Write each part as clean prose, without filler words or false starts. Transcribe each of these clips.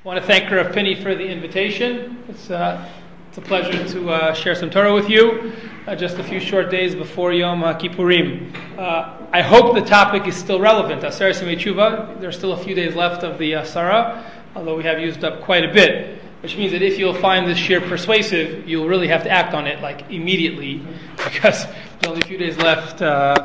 I want to thank Rav Pinney for the invitation. It's a pleasure to share some Torah with you just a few short days before Yom Kippurim. I hope the topic is still relevant. Aseret Yemei Tshuva, there's still a few days left of the Asara, although we have used up quite a bit, which means that if you'll find this shir persuasive, you'll really have to act on it like immediately, because there's only a few days left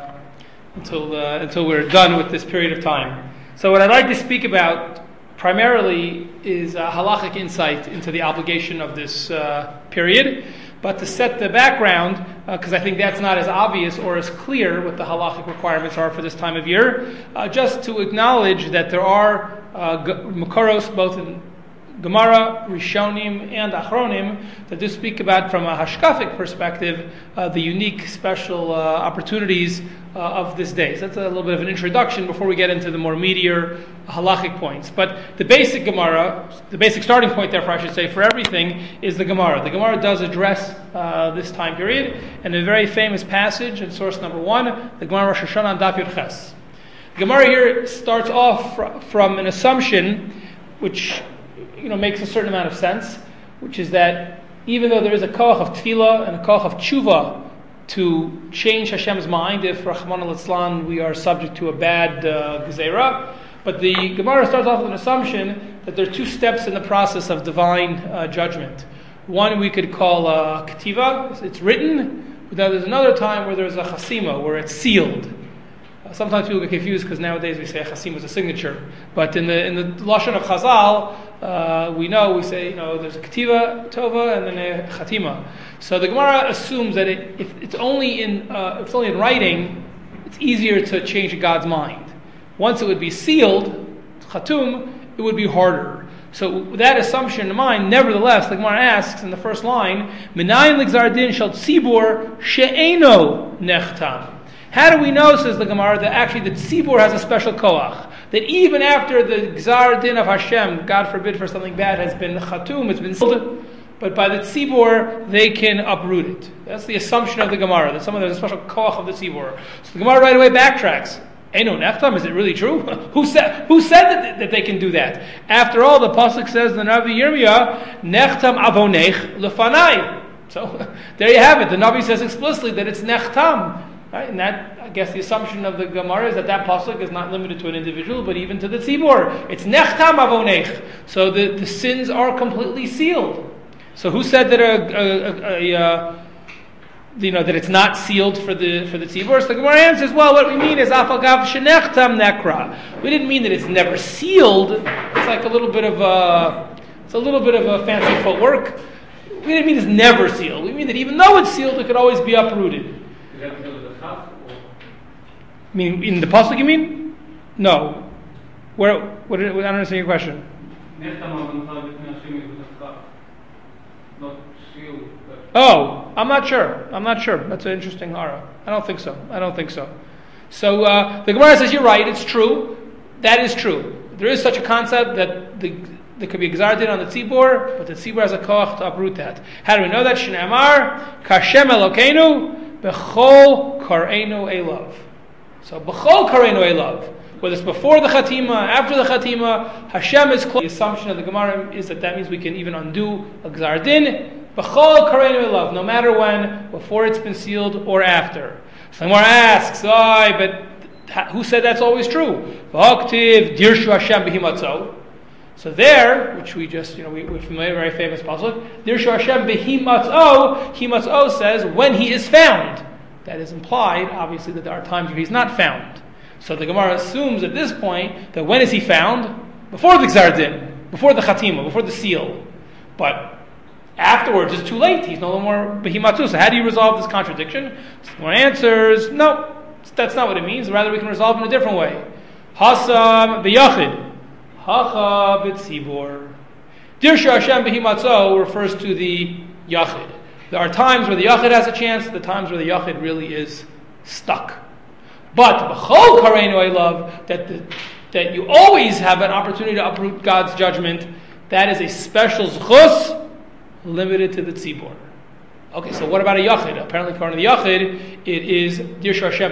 until we're done with this period of time. So what I'd like to speak about primarily is halachic insight into the obligation of this period, but to set the background, because I think that's not as obvious or as clear what the halachic requirements are for this time of year, just to acknowledge that there are Makoros, both in Gemara, Rishonim, and Achronim, that do speak about, from a hashkafic perspective, the unique, special opportunities of this day. So that's a little bit of an introduction before we get into the more meatier halachic points. But the basic Gemara, the basic starting point, therefore, I should say, for everything is the Gemara. The Gemara does address this time period, and a very famous passage in source number 1, the Gemara Rosh Hashanah on Daf Yud Ches. The Gemara here starts off from an assumption which makes a certain amount of sense, which is that even though there is a koach of tefillah and a koach of tshuva to change Hashem's mind if, Rahman al-Islam, we are subject to a bad gezerah, but the Gemara starts off with an assumption that there are two steps in the process of divine judgment. One we could call ketiva, it's written, but then there's another time where there's a chasima, where it's sealed. Sometimes people get confused because nowadays we say chasim is a signature, but in the lashon of Chazal, we say there's a ketiva tova and then a chatima. So the Gemara assumes that if it's only in writing, it's easier to change God's mind. Once it would be sealed, chatum, it would be harder. So with that assumption in mind, nevertheless, the Gemara asks in the first line, Minayin l'gzar din shel tzibur she'eno nechtam. How do we know, says the Gemara, that actually the tzibur has a special koach? That even after the gzar din of Hashem, God forbid for something bad, has been chatum, it's been sealed, but by the tzibur, they can uproot it. That's the assumption of the Gemara, that there's a special koach of the tzibur. So the Gemara right away backtracks. Eino nechtam, is it really true? Who said that they can do that? After all, the pasuk says in the Navi Yirmiyah, nechtam avonech lefanai. So there you have it. The Navi says explicitly that it's nechtam. Right? And that, I guess, the assumption of the Gemara is that pasuk is not limited to an individual, but even to the tzibur. It's nechtam avonech. So the sins are completely sealed. So who said that that it's not sealed for the tzibur? So the Gemara answers, well, what we mean is afagav shenechtam nekra. We didn't mean that it's never sealed. It's like a little bit of a fancy footwork. We didn't mean it's never sealed. We mean that even though it's sealed, it could always be uprooted. I mean, in the pasuk, you mean? No. I don't understand your question. Oh, I'm not sure. That's an interesting hara. I don't think so. So the Gemara says, you're right, it's true. That is true. There is such a concept that there could be gzar din on the tzibur, but the tzibur has a koach to uproot that. How do we know that? Shne'amar, Kashem Elokeinu, B'chol Kareinu Elav. So B'chol Kareinu Elav. Whether it's before the Chatima, after the Chatima, Hashem is close. The assumption of the Gemara is that means we can even undo a gzar din. B'chol Kareinu Elav, no matter when, before it's been sealed or after. So the Gemara asks, but who said that's always true? V'aktiv dirshu Hashem b'himatzo. So there, which we just, we're familiar, very famous pasuk, dirshu Hashem b'himatzo, himatzo says, when he is found. That is implied, obviously, that there are times where he's not found. So the Gemara assumes at this point that when is he found? Before the gzar din, before the chatima, before the seal. But afterwards, it's too late. He's no more behimatzu. So how do you resolve this contradiction? So the Gemara answers, no, that's not what it means. Rather, we can resolve it in a different way. Hasam b'yachid, hacha b'tzibur. Dirshu Hashem b'himatzo refers to the yachid. There are times where the yachid has a chance, the times where the yachid really is stuck. But b'chol kareinu elav, that you always have an opportunity to uproot God's judgment, that is a special zchus limited to the tzibur. Okay, so what about a yachid? Apparently, according to the yachid, it is dirshu Hashem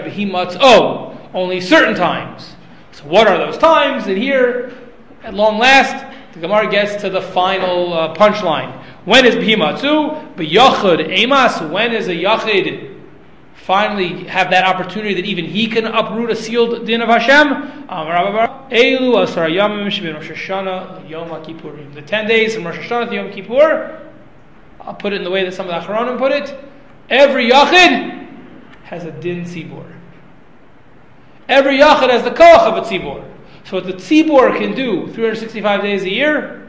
b'himatzo, only certain times. So what are those times? And here, at long last, the Gemara gets to the final punchline. When is Behimatzu? B'yachud emas. When is a yachid finally have that opportunity that even he can uproot a sealed din of Hashem? Elu asar yamim shebin Rosh Hashanah Yom HaKippurim. The 10 days from Rosh Hashanah to Yom Kippur, I'll put it in the way that some of the Acharonim put it, every yachid has a din tzibur. Every yachid has the koach of a tzibur. So what the tzibur can do 365 days a year,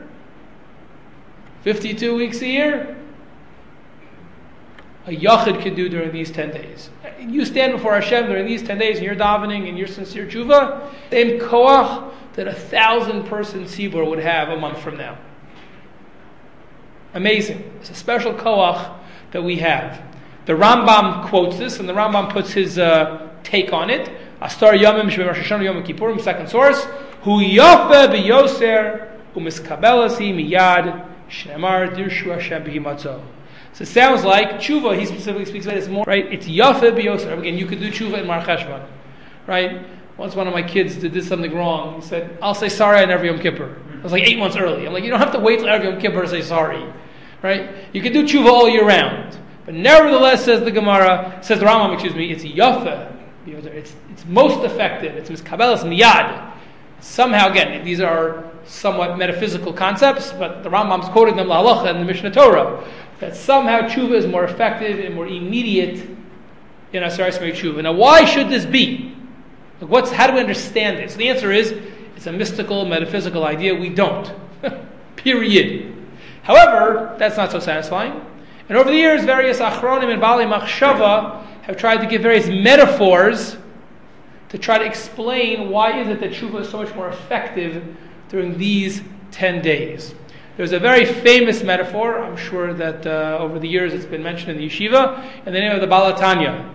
52 weeks a year, a yachid can do during these 10 days. You stand before Hashem during these 10 days and you're davening and you're sincere tshuva, same koach that 1,000-person tzibur would have a month from now. Amazing. It's a special koach that we have. The Rambam quotes this, and the Rambam puts his take on it. Astar Yomim Shemim Rosh Hashanah Yom Kippurim, second source. Hu yafe b'yoser u'miskabelasi miyad shnemar dirshu Hashem b'himatzo. So it sounds like tshuva, he specifically speaks about this more, right? It's yafe b'yoser. Again, you could do tshuva in Mar Cheshvan, right? Once one of my kids did something wrong, he said, I'll say sorry on every Yom Kippur. I was like 8 months early. I'm like, you don't have to wait till every Yom Kippur to say sorry, right? You can do tshuva all year round. But nevertheless, says the Gemara, says the Rambam, it's yafe. It's most effective. It's miskabelas miyad. Somehow, again, these are somewhat metaphysical concepts, but the Rambam's quoting them la halacha in the Mishnah Torah, that somehow tshuva is more effective and more immediate in Asar Yismei tshuva. Now, why should this be? Like, how do we understand this? The answer is, it's a mystical, metaphysical idea. We don't. Period. However, that's not so satisfying. And over the years, various achronim and bali machshava have tried to give various metaphors to try to explain why is it that tshuva is so much more effective during these 10 days. There's a very famous metaphor, I'm sure that over the years it's been mentioned in the yeshiva, in the name of the Baal HaTanya.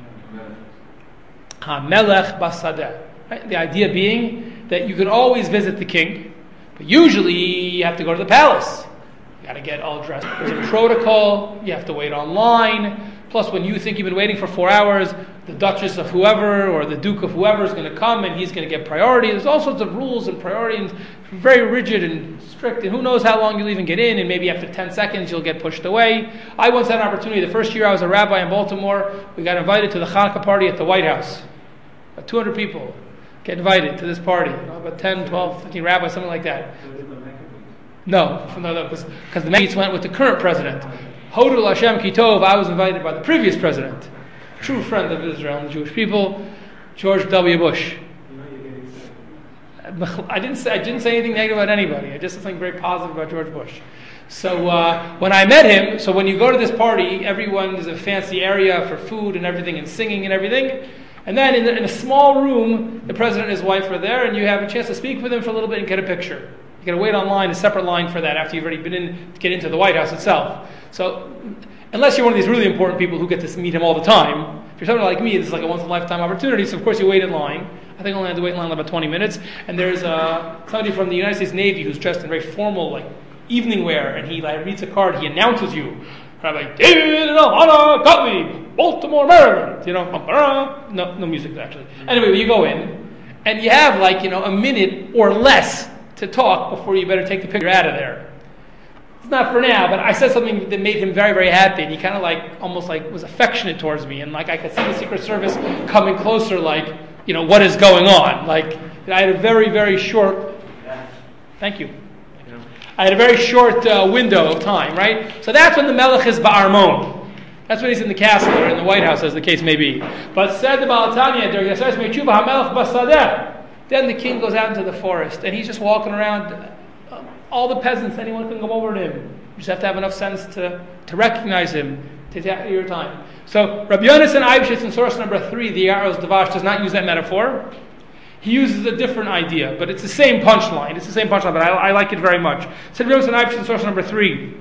HaMelech Basadeh. Right? The idea being that you can always visit the king, but usually you have to go to the palace. You got to get all dressed. There's a protocol. You have to wait online. Plus, when you think you've been waiting for 4 hours, the Duchess of whoever or the Duke of whoever is going to come and he's going to get priority. There's all sorts of rules and priorities, very rigid and strict, and who knows how long you'll even get in, and maybe after 10 seconds you'll get pushed away. I once had an opportunity. The first year I was a rabbi in Baltimore, we got invited to the Hanukkah party at the White House. About 200 people get invited to this party. About 10, 12, 15 rabbis, something like that. No, because the Medes went with the current president. Hodul Hashem Kitov, I was invited by the previous president, true friend of Israel and the Jewish people, George W. Bush. I didn't say anything negative about anybody. I just said something very positive about George Bush. So when I met him, so when you go to this party, everyone is a fancy area for food and everything and singing and everything. And then in a small room, the president and his wife are there, and you have a chance to speak with him for a little bit and get a picture. You got to wait online, a separate line for that after you've already been in to get into the White House itself. So, unless you're one of these really important people who get to meet him all the time, if you're somebody like me, this is like a once-in-a-lifetime opportunity, so of course you wait in line. I think I only had to wait in line about 20 minutes. And there's somebody from the United States Navy who's dressed in very formal, like, evening wear, and he reads a card, he announces you. Rabbi David and Alana Gottlieb, Baltimore, Maryland. No music, actually. Anyway, you go in, and you have, a minute or less to talk before you better take the picture out of there. It's not for now, but I said something that made him very, very happy, and he kind of almost was affectionate towards me, and I could see the Secret Service coming closer, what is going on? I had a very, very short, thank you. I had a very short window of time, right? So that's when the Melech is Ba'armon. That's when he's in the castle or in the White House, as the case may be. But said the Baal HaTanya during the Asar Yismei Tshuva HaMelech Basadeh. Then the king goes out into the forest, and he's just walking around. All the peasants, anyone can go over to him. You just have to have enough sense to recognize him, to take your time. So Rabbi Yonasan Eibshitz in source number 3, the Yaros Davash, does not use that metaphor. He uses a different idea, but it's the same punchline. But I like it very much. So Rabbi Yonasan Eibshitz in source number 3.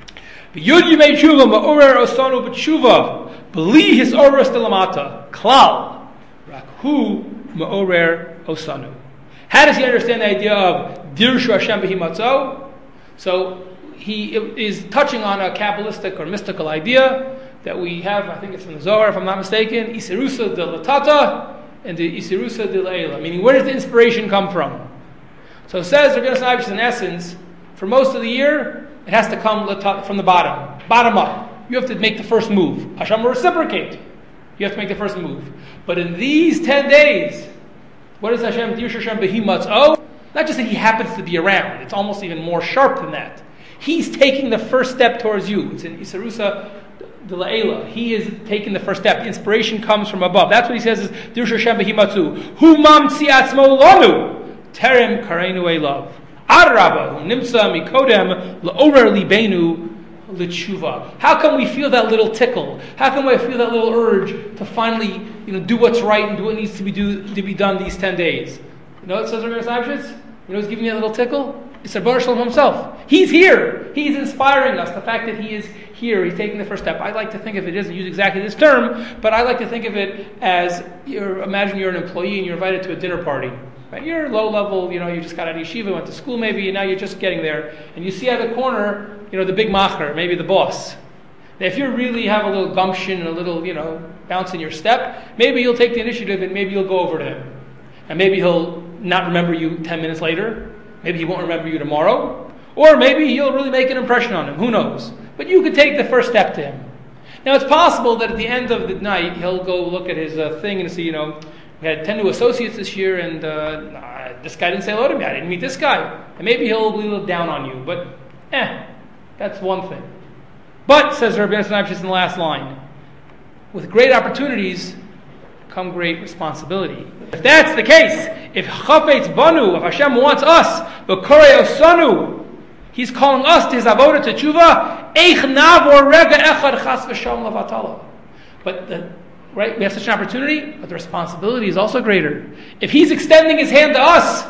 Yud Yimei Tshuva Ma'orer Osanu B'Tshuva B'li His Oros Delamata Klal Rakhu Ma'orer Osanu. How does he understand the idea of Dirshu Hashem B'Himatzo? So he is touching on a Kabbalistic or mystical idea that we have, I think it's from the Zohar if I'm not mistaken, Isirusa de Latata and the Isirusa de Le'ela. Meaning, where does the inspiration come from? So it says Rabbi Yonatan in essence, for most of the year, it has to come from the bottom up. You have to make the first move. Hashem will reciprocate. You have to make the first move. But in these 10 days, what is Hashem? Not just that He happens to be around. It's almost even more sharp than that. He's taking the first step towards you. It's in Isarusa de La'ela. He is taking the first step. The inspiration comes from above. That's what he says is Dirshu Hashem behimatzu. Hu mamtzi atzmo lanu terem kareinu elav. Adraba hu nimtza mikodem la'orer libenu l'tshuva. How can we feel that little tickle? How can we feel that little urge to finally, do what's right and do what needs to be done these 10 days? You know what it says Rabbi Yonatan? You know who's giving you a little tickle? It's the Baruch Shalom himself. He's here. He's inspiring us. The fact that he is here, he's taking the first step. I like to think of it, he doesn't use exactly this term, but I like to think of it as, imagine you're an employee and you're invited to a dinner party. Right? You're low level, you just got out of yeshiva, went to school maybe, and now you're just getting there. And you see out of the corner, the big macher, maybe the boss. Now if you really have a little gumption and a little, bounce in your step, maybe you'll take the initiative and maybe you'll go over to him. And maybe he'll not remember you 10 minutes later. Maybe he won't remember you tomorrow. Or maybe he'll really make an impression on him. Who knows? But you could take the first step to him. Now it's possible that at the end of the night, he'll go look at his thing and see, we had 10 new associates this year and this guy didn't say hello to me. I didn't meet this guy. And maybe he'll be a little down on you. But, that's one thing. But, says Rabbi Yonatan in the last line, with great opportunities come great responsibility. If that's the case, if Chafetz Banu, if Hashem wants us, V'korei Osanu, He's calling us to His avodah to tshuva, Eich navor rega echad chas v'shalom lavatala. But we have such an opportunity, but the responsibility is also greater. If He's extending His hand to us,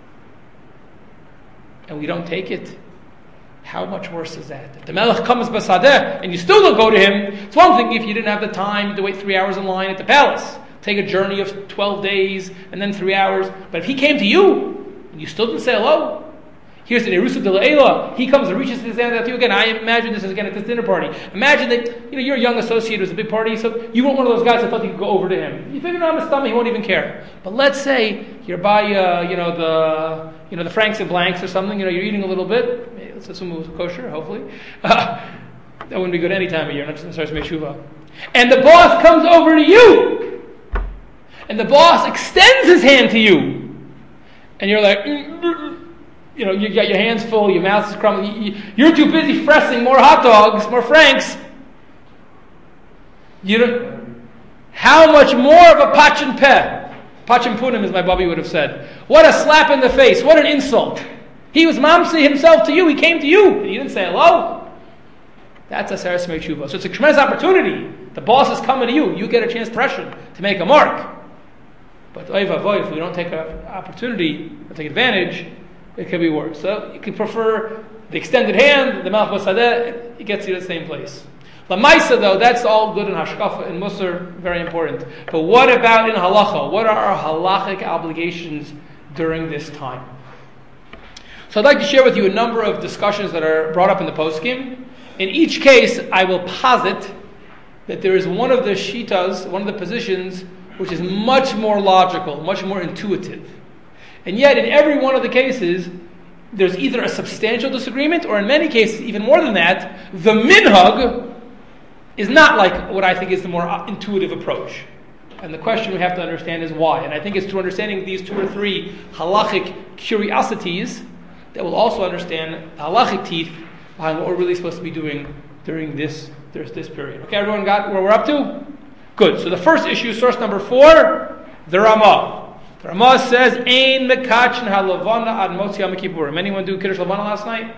and we don't take it, how much worse is that? If the Melech comes basadeh, and you still don't go to him, it's one thing if you didn't have the time to wait 3 hours in line at the palace. Take a journey of 12 days, and then 3 hours. But if he came to you, and you still didn't say hello, here's the Erusa de La'ela. He comes and reaches his hand out to you again. I imagine this is again at this dinner party. Imagine that you're a young associate, it was a big party, so you weren't one of those guys that thought you could go over to him. You figure on his stomach, he won't even care. But let's say you're by the Franks and Blanks or something. You're eating a little bit. Let's assume it was kosher, hopefully. That wouldn't be good any time of year, not just in Saras Meshuva. And the boss comes over to you. And the boss extends his hand to you. And you're like, you got your hands full, your mouth is crumbling. You're too busy fressing more hot dogs, more Franks. How much more of a pachin peh? Pachin punim, as my Bubby would have said. What a slap in the face. What an insult. He was mamsi himself to you. He came to you. And you didn't say hello. That's a Saras Meshuva. So it's a tremendous opportunity. The boss is coming to you. You get a chance to make a mark. But if we don't take an opportunity or take advantage, it could be worse. So you could prefer the extended hand, the Malach Basadeh, it gets you to the same place. Lamaisa, though, that's all good in Hashkafa and Musar, very important. But what about in Halacha? What are our halachic obligations during this time? So I'd like to share with you a number of discussions that are brought up in the poskim. In each case, I will posit that there is one of the shitas, one of the positions, which is much more logical, much more intuitive. And yet, in every one of the cases, there's either a substantial disagreement, or in many cases, even more than that, the minhag is not like what I think is the more intuitive approach. And the question we have to understand is why. And I think it's through understanding these 2 or 3 halachic curiosities that we'll also understand the halachic teeth behind what we're really supposed to be doing during this period. Okay, everyone got where we're up to? Good. So the first issue, source number 4, the Ramah. The Ramah says, Ein mekachin halavana ad motzi Yom Kippurim. Anyone do Kiddush Lavana last night?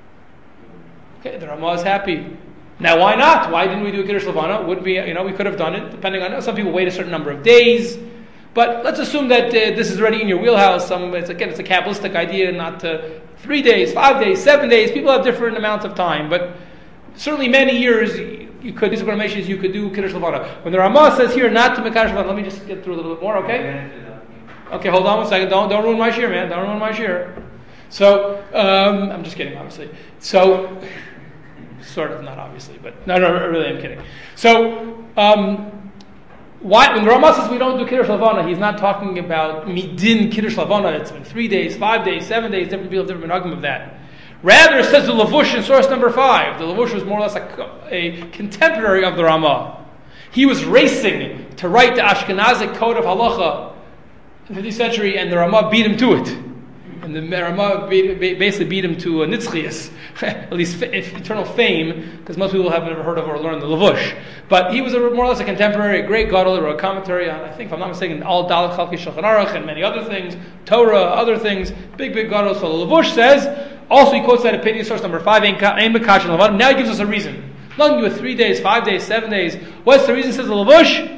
Okay, the Ramah is happy. Now, why not? Why didn't we do Kiddush Lavana? Would be, we could have done it, depending on, some people wait a certain number of days. But let's assume that this is already in your wheelhouse. It's a Kabbalistic idea, not 3 days, 5 days, 7 days. People have different amounts of time. But certainly many years, you could, these are issues, you could do Kiddush Lavana. When the Ramah says here not to make Kiddush Lavana, let me just get through a little bit more, okay? Okay, hold on 1 second. Don't ruin my shir, man. Don't ruin my shir. So, I'm just kidding, obviously. So, sort of, not obviously, but no, really, I'm kidding. So, Why, when the Rama says we don't do Kiddush Lavana, he's not talking about midin Kiddush Lavana. It's been 3 days, 5 days, 7 days. Different people have different argument of that. Rather, it says the Lavush in source number 5. The Lavush was more or less a contemporary of the Rama. He was racing to write the Ashkenazic code of halacha in the 50th century, and the Rama beat him to it. And the Rama basically beat him to a nitzchias, at least eternal fame, because most people haven't ever heard of or learned the Lavush. But he was more or less a contemporary, a great gadol. He wrote a commentary on, I think, if I'm not mistaken, Al Dalet Chalkei Shulchan Aruch and many other things, Torah, other things, big gadol. So the Lavush says, also he quotes that opinion, source number 5, now he gives us a reason. Nothing to do with 3 days, 5 days, 7 days. What's the reason, says the Lavush?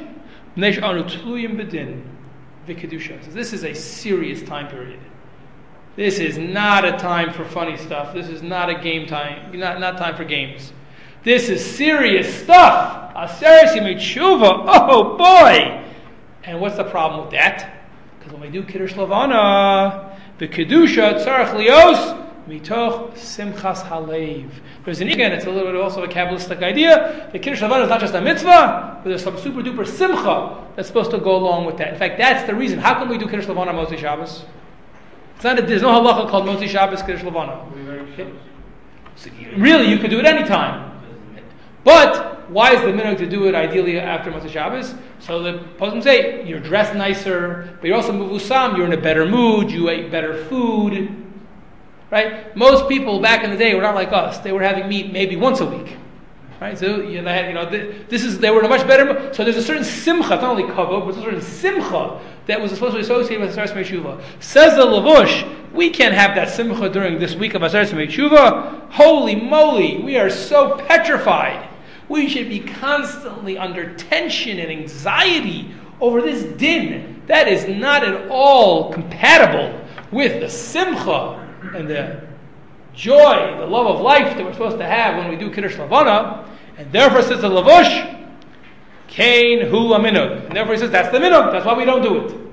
This is a serious time period. This is not a time for funny stuff. This is not a game time. Not time for games. This is serious stuff. Aseres Yemei Tshuva. Oh boy! And what's the problem with that? Because when we do Kiddush Lavana, the Kedusha Tzarech Lios Mitoch Simchas Halev. Because again, it's a little bit also a Kabbalistic idea. The Kiddush Lavana is not just a mitzvah, but there's some super duper simcha that's supposed to go along with that. In fact, that's the reason. How can we do Kiddush Lavana on Motzei Shabbos? There's no halacha called Motzei Shabbos Kiddush Lavana. So really, you could do it any time. But why is the minhag to do it ideally after Motzei Shabbos? So the poskim say you're dressed nicer, but you're also mevusam. You're in a better mood. You ate better food, right? Most people back in the day were not like us. They were having meat maybe once a week, right? So they were in a much better mood. So there's a certain simcha, not only kavod, but there's a certain simcha that was supposed to be associated with Aseres Yemei Tshuva. Says the Lavush, we can't have that simcha during this week of Aseres Yemei Tshuva. Holy moly, we are so petrified. We should be constantly under tension and anxiety over this din. That is not at all compatible with the simcha and the joy, the love of life that we're supposed to have when we do Kiddush Lavana. And therefore, says the Lavush, Kain hu minhag. And therefore he says that's the minhag. That's why we don't do it.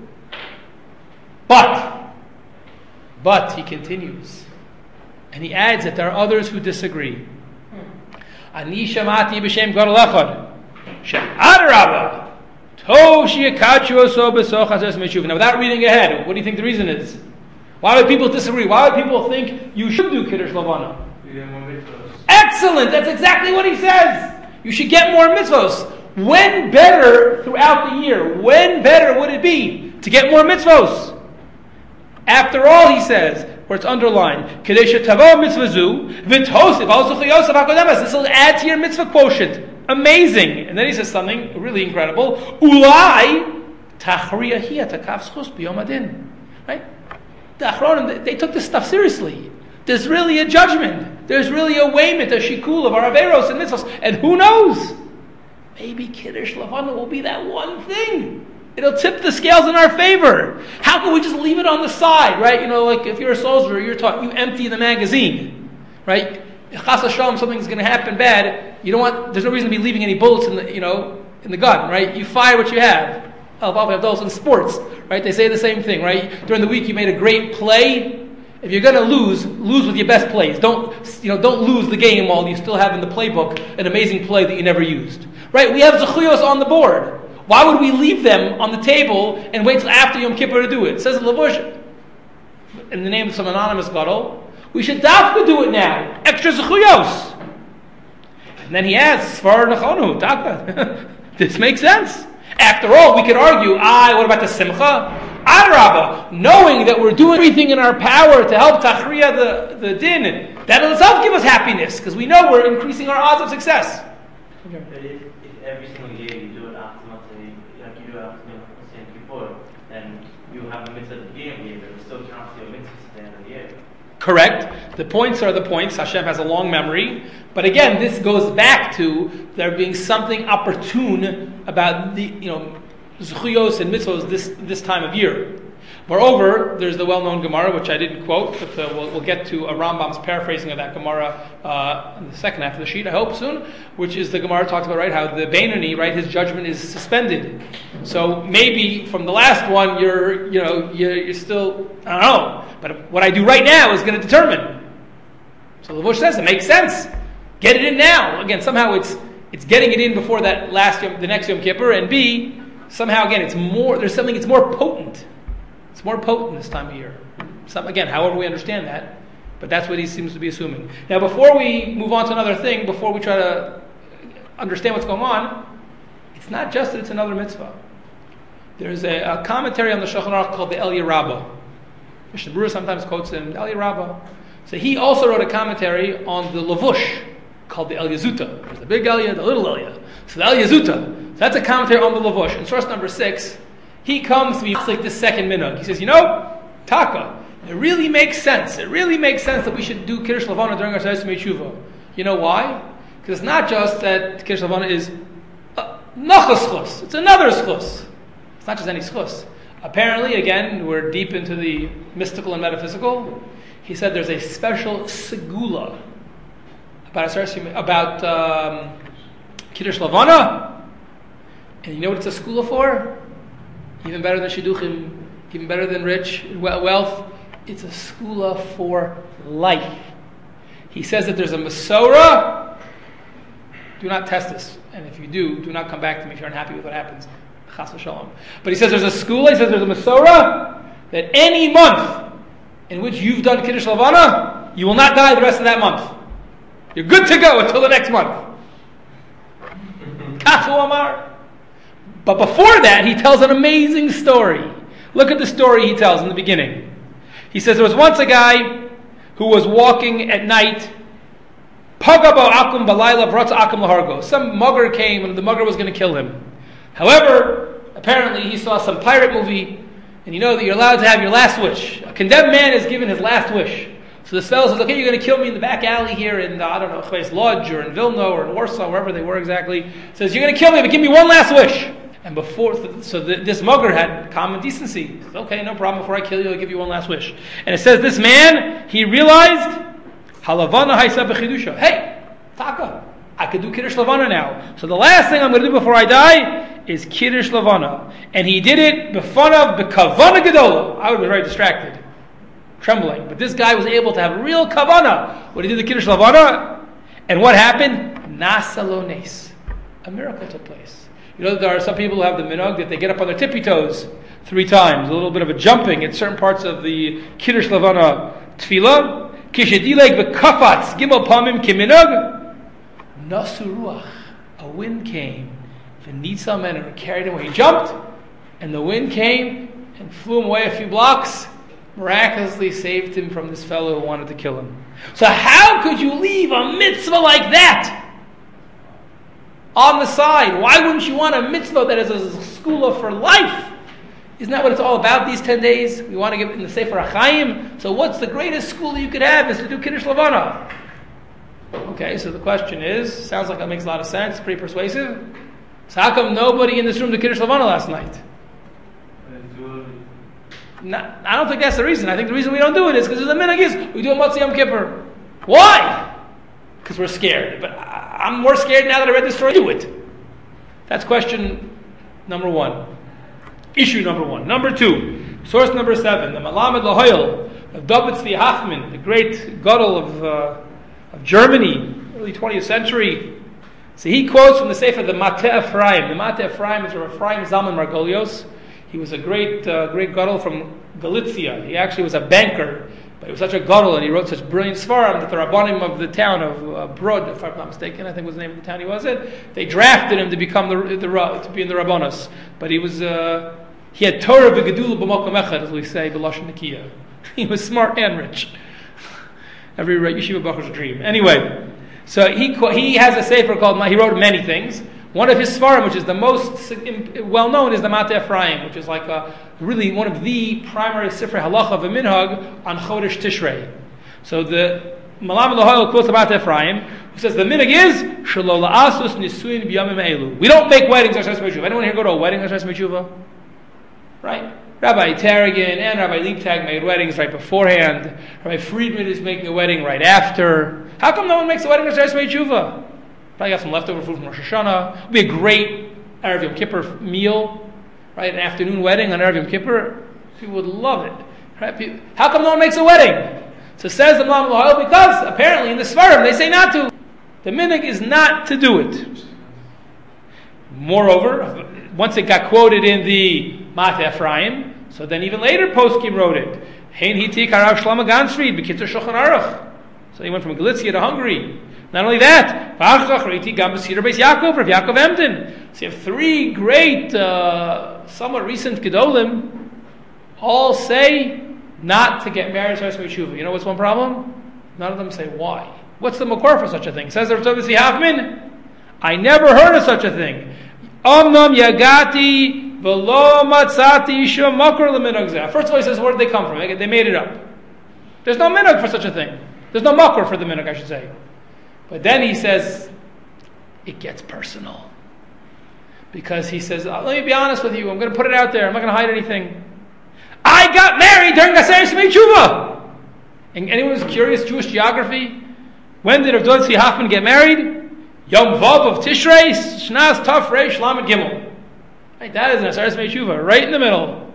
But he continues, and he adds that there are others who disagree. Ani shamati b'shem gadol echad she'adarabba tov sheyakachu oso b'soch Aseres Yemei Tshuva. Now, without reading ahead, what do you think the reason is? Why would people disagree? Why would people think you should do Kiddush Lavana? Excellent. That's exactly what he says. You should get more mitzvos. When better throughout the year? When better would it be to get more mitzvos? After all, he says, where it's underlined, this will add to your mitzvah quotient. Amazing. And then he says something really incredible. Ulai right? The Achronim, they took this stuff seriously. There's really a judgment. There's really a weighment, a shikul of our averos and mitzvahs. And who knows? Maybe Kiddush Lavana will be that one thing. It'll tip the scales in our favor. How can we just leave it on the side, right? Like if you're a soldier, you're taught, you empty the magazine, right? Chas v'shalom, something's going to happen bad. You don't want. There's no reason to be leaving any bullets in the gun, right? You fire what you have. Those in sports, right? They say the same thing, right? During the week, you made a great play. If you're going to lose with your best plays. Don't lose the game while you still have in the playbook an amazing play that you never used, right? We have zechuyos on the board. Why would we leave them on the table and wait till after Yom Kippur to do it? It says in Lavush, in the name of some anonymous gadol, we should dafka do it now. Extra zechuyos. And then he asks, Svar Nachonu, dafka. This makes sense. After all, we could argue, what about the simcha? Adrabah, knowing that we're doing everything in our power to help tachriya the din, that in itself give us happiness, because we know we're increasing our odds of success. But if every single year you do it after Motzei, like you do it after Yom Kippur, then you have a mitzvah at the beginning of the year, but it still counts your mitzvahs at the end of the year. Correct. The points are the points. Hashem has a long memory. But again, this goes back to there being something opportune about the zechuyos and mitzvos this time of year. Moreover, there's the well-known Gemara, which I didn't quote, but we'll get to a Rambam's paraphrasing of that Gemara in the second half of the sheet, I hope soon, which is the Gemara talks about, right, how the Beinoni, right, his judgment is suspended. So maybe from the last one, you're still, I don't know, but what I do right now is going to determine. So Lavush says it makes sense. Get it in now. Again, somehow it's getting it in before that the next Yom Kippur, and B, somehow, again, it's more, there's something, it's more potent. It's more potent this time of year. Again, however we understand that, but that's what he seems to be assuming. Now, before we move on to another thing, before we try to understand what's going on, it's not just that it's another mitzvah. There's a commentary on the Shulchan Aruch called the Elia Rabbah. Mishnah Berurah sometimes quotes him, Elia Rabbah. So he also wrote a commentary on the Lavush called the Elia Zuta. There's the big Elia, the little Elia. So the Elia Zuta. So that's a commentary on the Lavush. In source number 6, he comes to be like the second minhag. He says, Taka, it really makes sense. It really makes sense that we should do Kiddush Levana during our Seisus Tshuva. You know why? Because it's not just that Kiddush Levana is Nachas Schus. It's another Schus. It's not just any Schus. Apparently, again, we're deep into the mystical and metaphysical. He said there's a special segula about Kiddush Levana. And you know what it's a segula for? Even better than Shidduchim, even better than rich wealth. It's a segula for life. He says that there's a Masorah. Do not test this. And if you do not come back to me if you're unhappy with what happens. Chas v'shalom. But he says there's a segula, he says there's a Masorah, that any month in which you've done Kiddush Levana, you will not die the rest of that month. You're good to go until the next month. Kafu Amar. But before that, he tells an amazing story. Look at the story he tells in the beginning. He says there was once a guy who was walking at night. Pagabo akum balayla vratza akum lahargo. Some mugger came and the mugger was going to kill him. However, apparently he saw some pirate movie, and you know that you're allowed to have your last wish. A condemned man is given his last wish. So this fellow says, okay, you're going to kill me in the back alley here in, I don't know, Chves Lodge or in Vilna or in Warsaw, wherever they were exactly. Says, you're going to kill me, but give me one last wish. And this mugger had common decency. He says, okay, no problem. Before I kill you, I'll give you one last wish. And it says, this man, he realized, Halavana haisa b'chidusha. Hey, Taka, I could do Kiddush Levana now. So the last thing I'm going to do before I die is Kiddush Levana. And he did it b'fanav b'kavana gedola. I would have been very distracted, trembling. But this guy was able to have real kavana when he did the Kiddush Levana. And what happened? Nasalo nes. A miracle took place. You know, there are some people who have the minhag that they get up on their tippy toes 3 times, a little bit of a jumping at certain parts of the Kiddush Levana tefillah. Kishedileg v'kafatz gimel pamim kiminhag. Nasu ruach. A wind came. V'nitzal men and carried him away. He jumped, and the wind came and flew him away a few blocks. Miraculously saved him from this fellow who wanted to kill him. So how could you leave a mitzvah like that on the side? Why wouldn't you want a mitzvah that is a segula for life? Isn't that what it's all about these 10 days? We want to give it in the Sefer HaChaim. So what's the greatest segula you could have is to do Kiddush Levana. Okay, so the question is, sounds like that makes a lot of sense, pretty persuasive. So how come nobody in this room did Kiddush Levana last night? I don't think that's the reason. I think the reason we don't do it is because the minhag is we do a Motzei Yom Kippur. Why? Because we're scared. But I'm more scared now that I read this story. Do it. That's question number 1. Issue number 1. Number 2. Source number 7. The Malamed Lahoyel of David Tzvi Hoffman, the great gadol of Germany, early 20th century. So he quotes from the Sefer the Mateh Ephraim. The Mateh Ephraim is Ephraim Zalman Margolios. He was a great gadol from Galicia. He actually was a banker, but he was such a gadol, and he wrote such brilliant svarim that the rabbanim of the town of Brod, if I'm not mistaken, I think was the name of the town he was in, they drafted him to become to be in the rabbanos. But he had Torah v'gedula b'makom echad, as we say, b'lashon nekiya. He was smart and rich. Every yeshiva bacher's dream. Anyway, so he has a sefer called. He wrote many things. One of his svarim, which is the most well-known, is the Mateh Ephraim, which is like really one of the primary sifrei halacha v'minhag on Chodesh Tishrei. So the Malamed Lahoyel quotes the Mateh Ephraim, who says the minhag is shelo la'asus nisuin b'yamim elu. We don't make weddings on Shas Meshuvah. Anyone here go to a wedding on Shas Meshuvah? Right? Rabbi Taragin and Rabbi Liebtag made weddings right beforehand. Rabbi Friedman is making a wedding right after. How come no one makes a wedding on Shas Meshuvah? Probably got some leftover food from Rosh Hashanah. It would be a great Erev Yom Kippur meal, right? An afternoon wedding on Erev Yom Kippur. People would love it. Right? How come no one makes a wedding? So says the Malamed Lahoyel, because apparently in the Svarim they say not to. The minhag is not to do it. Moreover, once it got quoted in the Mate Ephraim, so then even later Poskim wrote it. Hein hiti karav Shlomo Ganzfried b'kitzur Shulchan Aruch. So he went from Galicia to Hungary. Not only that, V'achach reiti gam b'Seder Beis Yaakov, Rav Yaakov Emden. So you have three great, somewhat recent Gedolim, all say not to get married to Sarah Tshuva. You know what's one problem? None of them say why. What's the makor for such a thing? Says Rav Tzvi Hoffman, I never heard of such a thing. Omnam yagati v'lo matzati shum makor l'minhag zeh. First of all, he says, where did they come from? They made it up. There's no minhag for such a thing. There's no makor for the minhag, I should say. But then he says, it gets personal. Because he says, let me be honest with you, I'm going to put it out there, I'm not going to hide anything. I got married during Aseret Shmei Tshuva. And anyone who's curious Jewish geography, when did Rav Tzvi Hoffman get married? Yom Vav of Tishrei, Shnas Taf Reish Lamed Gimel. Right, that is an Aseret Shmei Tshuva, right in the middle.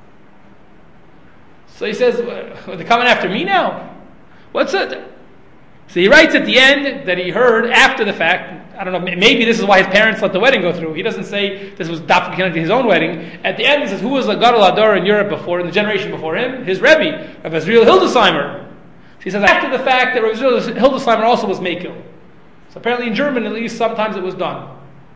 So he says, they're coming after me now? What's it? So he writes at the end that he heard after the fact, I don't know, maybe this is why his parents let the wedding go through. He doesn't say this was dafka connected to his own wedding. At the end he says, who was the Gadol Hador in Europe before, in the generation before him? His Rebbe, Rav Azriel Hildesheimer. So he says, after the fact that Rav Azriel Hildesheimer also was Mekil. So apparently in German at least, sometimes it was done.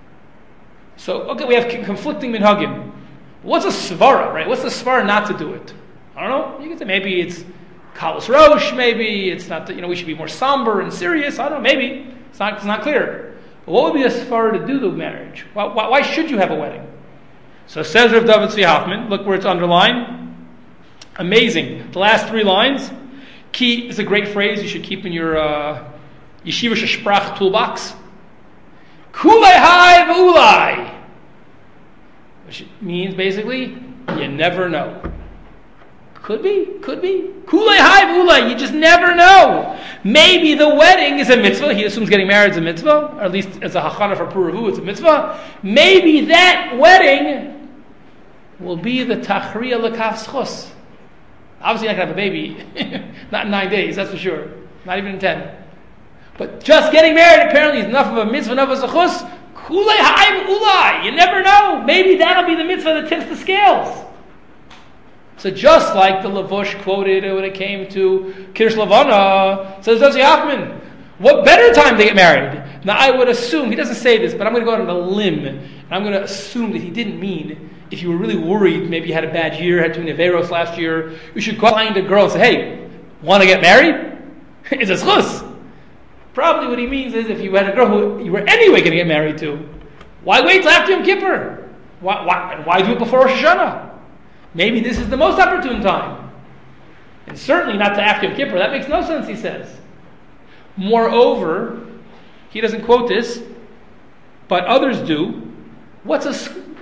So, okay, we have conflicting minhagim. What's a svara, right? What's the svara not to do it? I don't know. You can say maybe it's Kalos Rosh, maybe it's not that, we should be more somber and serious. I don't know, maybe. It's not clear. But what would be a svara to do the marriage? Why should you have a wedding? So says Rav David Tzvi Hoffman, look where it's underlined. Amazing. The last three lines. Ki is a great phrase you should keep in your Yeshiva Sprach toolbox. Kulei hai v'ulai. Which means basically, you never know. Could be. Kulei hai v'ulai, you just never know. Maybe the wedding is a mitzvah. He assumes getting married is a mitzvah, or at least as a hachana for Puravu, it's a mitzvah. Maybe that wedding will be the tachriya l'kaf schus. Obviously, you're not going to have a baby, not in 9 days, that's for sure. Not even in 10. But just getting married apparently is enough of a mitzvah, enough of a zechus. Kulei ha'im ulai. You never know. Maybe that'll be the mitzvah that tips the scales. So just like the Lavush quoted when it came to Kiddush Lavana, says Tzvi Hoffman, what better time to get married? Now I would assume, he doesn't say this, but I'm going to go out on a limb, and I'm going to assume that he didn't mean, if you were really worried, maybe you had a bad year, had too many Averos last year, you should go find a girl and say, hey, want to get married? It's a schus. Probably what he means is if you had a girl who you were anyway going to get married to, why wait till after Yom Kippur? Why do it before Rosh Hashanah? Maybe this is the most opportune time. And certainly not to after Yom Kippur. That makes no sense, he says. Moreover, he doesn't quote this, but others do. What do a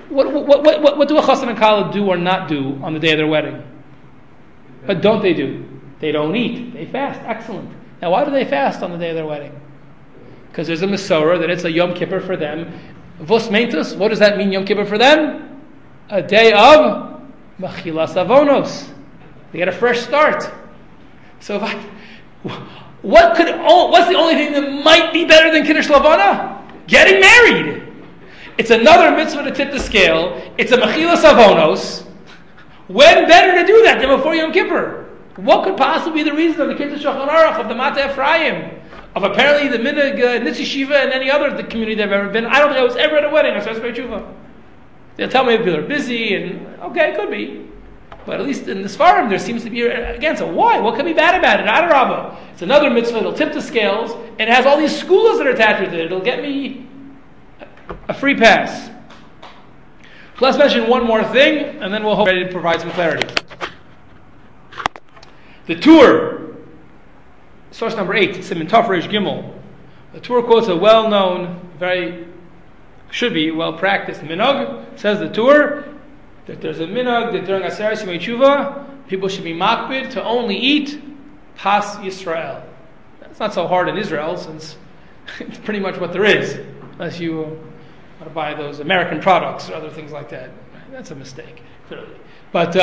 chassan and kala do or not do on the day of their wedding? But don't they do? They don't eat. They fast. Excellent. Now, why do they fast on the day of their wedding? Because there's a Masorah that it's a Yom Kippur for them. Vos mentus, what does that mean, Yom Kippur for them? A day of Machilas Avonos. They get a fresh start. So what's the only thing that might be better than Kiddush Lavana? Getting married. It's another mitzvah to tip the scale. It's a Machilas Avonos. When better to do that than before Yom Kippur? What could possibly be the reason of the Kitzur Shulchan Aruch, of the Mate Ephraim, of apparently the Minhag Nitz Yeshiva and any other the community they've ever been? I don't think I was ever at a wedding of Aseret Shmei Tshuva. They'll tell me people are busy, and okay, it could be. But at least in this forum, there seems to be again. So why? What could be bad about it? Adarabah. It's another mitzvah. It'll tip the scales, and it has all these schools that are attached with it. It'll get me a free pass. So let's mention one more thing, and then we'll hope ready to provide some clarity. The Tur, source number 8, Siman Tov Reish Gimel. The Tur quotes a well-known, should be well-practiced minhag. Says the Tur that there's a minhag that during Aseret Shmei Tshuva, people should be makbid to only eat Pas Yisrael. It's not so hard in Israel, since it's pretty much what there is, unless you want to buy those American products or other things like that. That's a mistake, clearly. But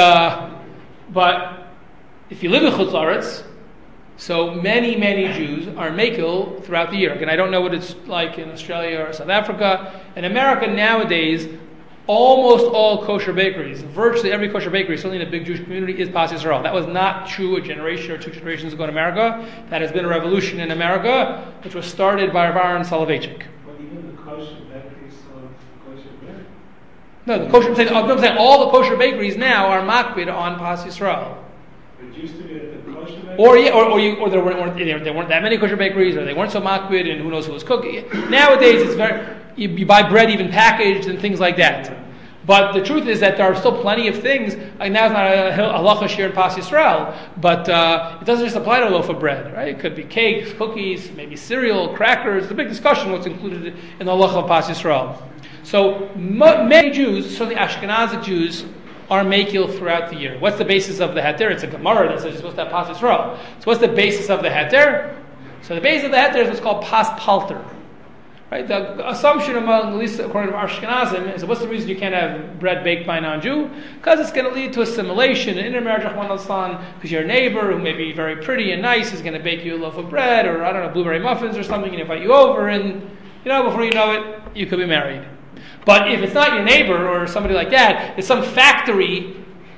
if you live in Chutz La'aretz, so many Jews are mekel throughout the year. Again, I don't know what it's like in Australia or South Africa. In America nowadays, almost all kosher bakeries, virtually every kosher bakery, certainly in a big Jewish community, is Pas Yisrael. That was not true a generation or 2 generations ago in America. That has been a revolution in America, which was started by Rav Aaron Soloveitchik. But even the kosher bakeries sold kosher bread. No, the kosher. I'm saying all the kosher bakeries now are makbid on Pas Yisrael. It used to be that the kosher bakeries. Or there weren't that many kosher bakeries, or they weren't so makbid, and who knows who was cooking. Nowadays, it's very you buy bread even packaged and things like that. But the truth is that there are still plenty of things. Like now, it's not a halacha shir in Pas Yisrael, but it doesn't just apply to a loaf of bread, right? It could be cakes, cookies, maybe cereal, crackers. It's a big discussion what's included in the halacha of Pas Yisrael. So many Jews, certainly Ashkenazi Jews, are mekil throughout the year. What's the basis of the heter? It's a Gemara that says you're supposed to have Pas Yisrael. So what's the basis of the heter? So the basis of the heter is what's called Pas Palter. Right? The assumption among, at least according to Ashkenazim, is what's the reason you can't have bread baked by a non-Jew? Because it's going to lead to assimilation, an intermarriage of one because your neighbor, who may be very pretty and nice, is going to bake you a loaf of bread, or I don't know, blueberry muffins or something, and invite you over, and before you know it, you could be married. But if it's not your neighbor or somebody like that, it's some factory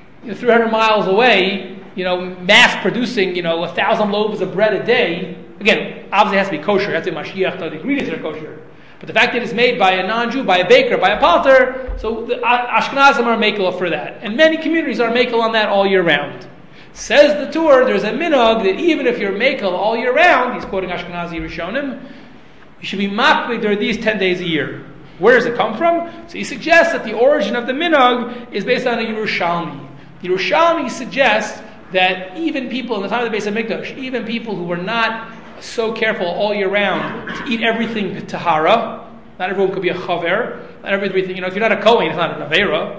300 miles away, mass producing 1,000 loaves of bread a day. Again, obviously it has to be kosher. It has to be Mashiach, the ingredients are kosher. But the fact that it's made by a non-Jew, by a baker, by a palter, so the Ashkenazim are makel for that. And many communities are makel on that all year round. Says the Tur, there's a minog that even if you're makel all year round, he's quoting Ashkenazi Rishonim, you should be makbid during these 10 days a year. Where does it come from? So he suggests that the origin of the minog is based on a Yerushalmi. The Yerushalmi suggests that even people in the time of the Beis HaMikdash, even people who were not so careful all year round to eat everything tahara. Not everyone could be a chaver. Not everything, if you're not a Kohen, it's not an avera.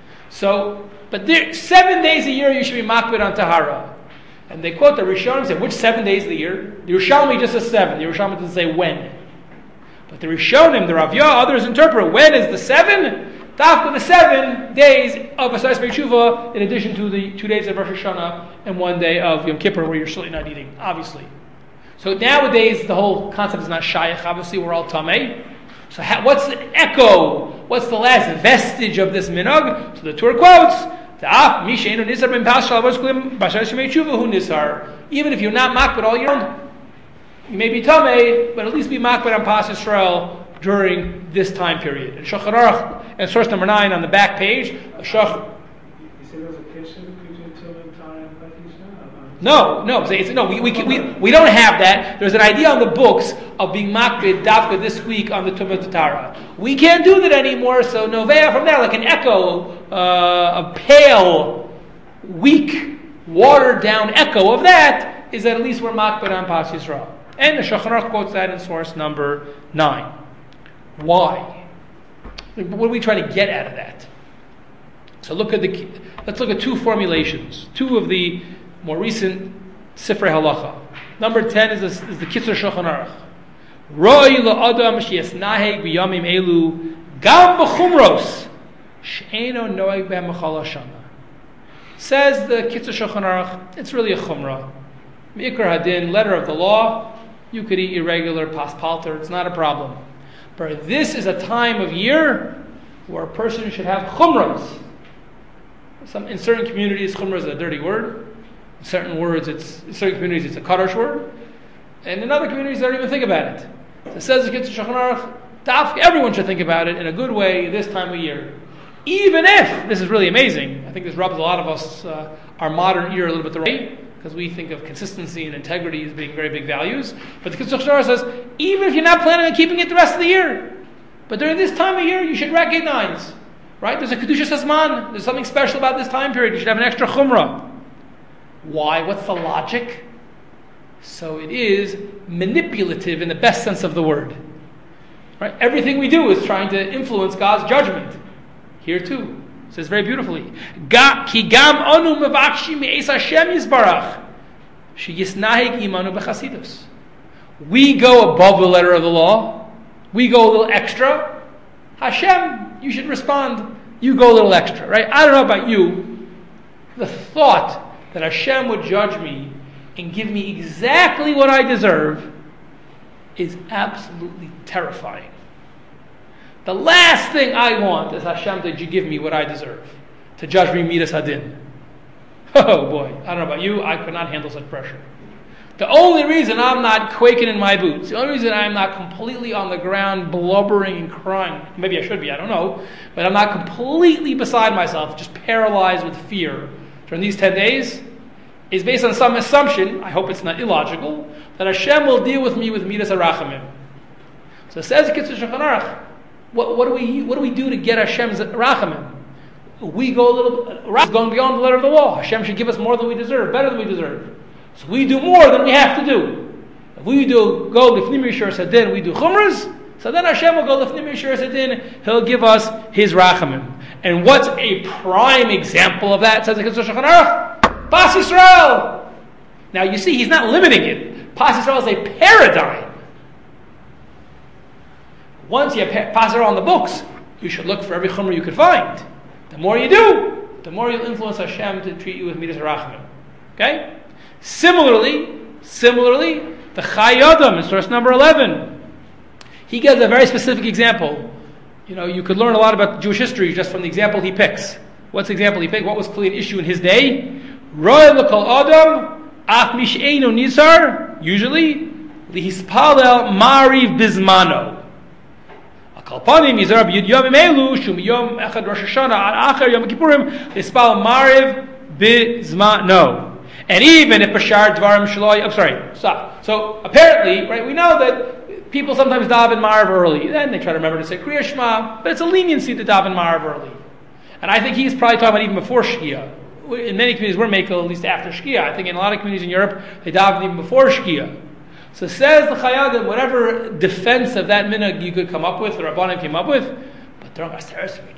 So, but 7 days a year you should be makbid on tahara. And they quote the Rishonim, say, which 7 days of the year? The Yerushalmi just says 7. The Yerushalmi doesn't say when. But the Rishonim, the Rav Yah, others interpret when is the 7? After the 7 days of Asayis B'Tshuva, in addition to the 2 days of Rosh Hashanah and 1 day of Yom Kippur, where you're certainly not eating, obviously. So nowadays, the whole concept is not shaykh. Obviously, we're all tamei. So what's the echo? What's the last vestige of this minhag? So the Tur quotes, even if you're not makbid all year round, you may be tamei, but at least be makbid on Pas Yisrael during this time period. And Shulchan Aruch, and source number 9 on the back page, You say there's a kitchen between Tillman Time and Pas Yisrael? We don't have that. There's an idea on the books of being makbid dafka this week on the Tumah Tatara. We can't do that anymore, so novea from there, like an echo, a pale, weak, watered down echo of that, is that at least we're makbid on Pas Yisrael. And the Shulchan Aruch quotes that in source number 9. Why? What are we trying to get out of that? So let's look at 2 formulations, 2 of the more recent Sifrei Halacha. Number 10 is the Kitzur Shulchan Aruch. Roi la'adam sheyasnaheg b'yamim elu gam b'chumros she'eno noeg b'hem mechal hashana. Says the Kitzur Shulchan Aruch, it's really a chumrah. Mi'ikar hadin, letter of the law, you could eat irregular pas palter, it's not a problem. But this is a time of year where a person should have chumros. In certain communities, chumrah is a dirty word. In certain communities, it's a kadosh word. And in other communities, they don't even think about it. So it says it gets to Shulchan Aruch, everyone should think about it in a good way this time of year. Even if, this is really amazing, I think this rubs a lot of us, our modern ear a little bit the right, because we think of consistency and integrity as being very big values. But the Kitzur Shulchan Aruch says, even if you're not planning on keeping it the rest of the year, but during this time of year, you should recognize, right? There's a Kedushas Hazman. There's something special about this time period. You should have an extra chumrah. Why? What's the logic? So it is manipulative in the best sense of the word. Right? Everything we do is trying to influence God's judgment. Here too. It says very beautifully. Ki gam anu mevakshi me'es Hashem yizbarach sheyisnaheg imanu b'chasidus. We go above the letter of the law. We go a little extra. Hashem, you should respond. You go a little extra, right? I don't know about you. The thought that Hashem would judge me and give me exactly what I deserve is absolutely terrifying. The last thing I want is Hashem to give me what I deserve, to judge me midas hadin. Oh boy, I don't know about you, I could not handle such pressure. The only reason I'm not quaking in my boots, the only reason I'm not completely on the ground blubbering and crying, maybe I should be, I don't know, but I'm not completely beside myself, just paralyzed with fear during these 10 days, is based on some assumption, I hope it's not illogical, that Hashem will deal with me with midas harachamim. So it says in Kitzur Shulchan Aruch, what do we do to get Hashem's rachamim? We go a little going beyond the letter of the law. Hashem should give us more than we deserve, better than we deserve. So we do more than we have to do. If we go lifnim yishur sadin, we do chumras, so then Hashem will go lifnim yishur sadin, He'll give us His rachamim. And what's a prime example of that? It says in Kitzur Shulchan Aruch, Pas Yisrael. Now you see, He's not limiting it. Pas Yisrael is a paradigm. Once you have Pas Yisrael on the books, you should look for every chumrah you could find. The more you do, the more you'll influence Hashem to treat you with midas harachamim. Okay? Similarly, the Chai Adam in source number 11, he gives a very specific example. You know, you could learn a lot about Jewish history just from the example he picks. What's the example he picked? What was clearly an issue in his day? Roy l'kol adam, af mish'einu nizar, usually, lihispalel mariv bizmano. Kalpanim yizar b'yud yomim elu, shum yom echad Rosh Hashanah, ad acher yom kippurim, lihispal mariv bizmano. And even if Bashar Dvarim Shaloi, stop. So apparently, right, we know that people sometimes daven Marav early. Then they try to remember to say Kriya Shema, but it's a leniency to daven Marav early. And I think he's probably talking about even before Shkia. In many communities, we're making at least after Shkia. I think in a lot of communities in Europe, they daven even before Shkia. So says the Chai Adam, whatever defense of that minhag you could come up with, or Rabbanim came up with, but they're not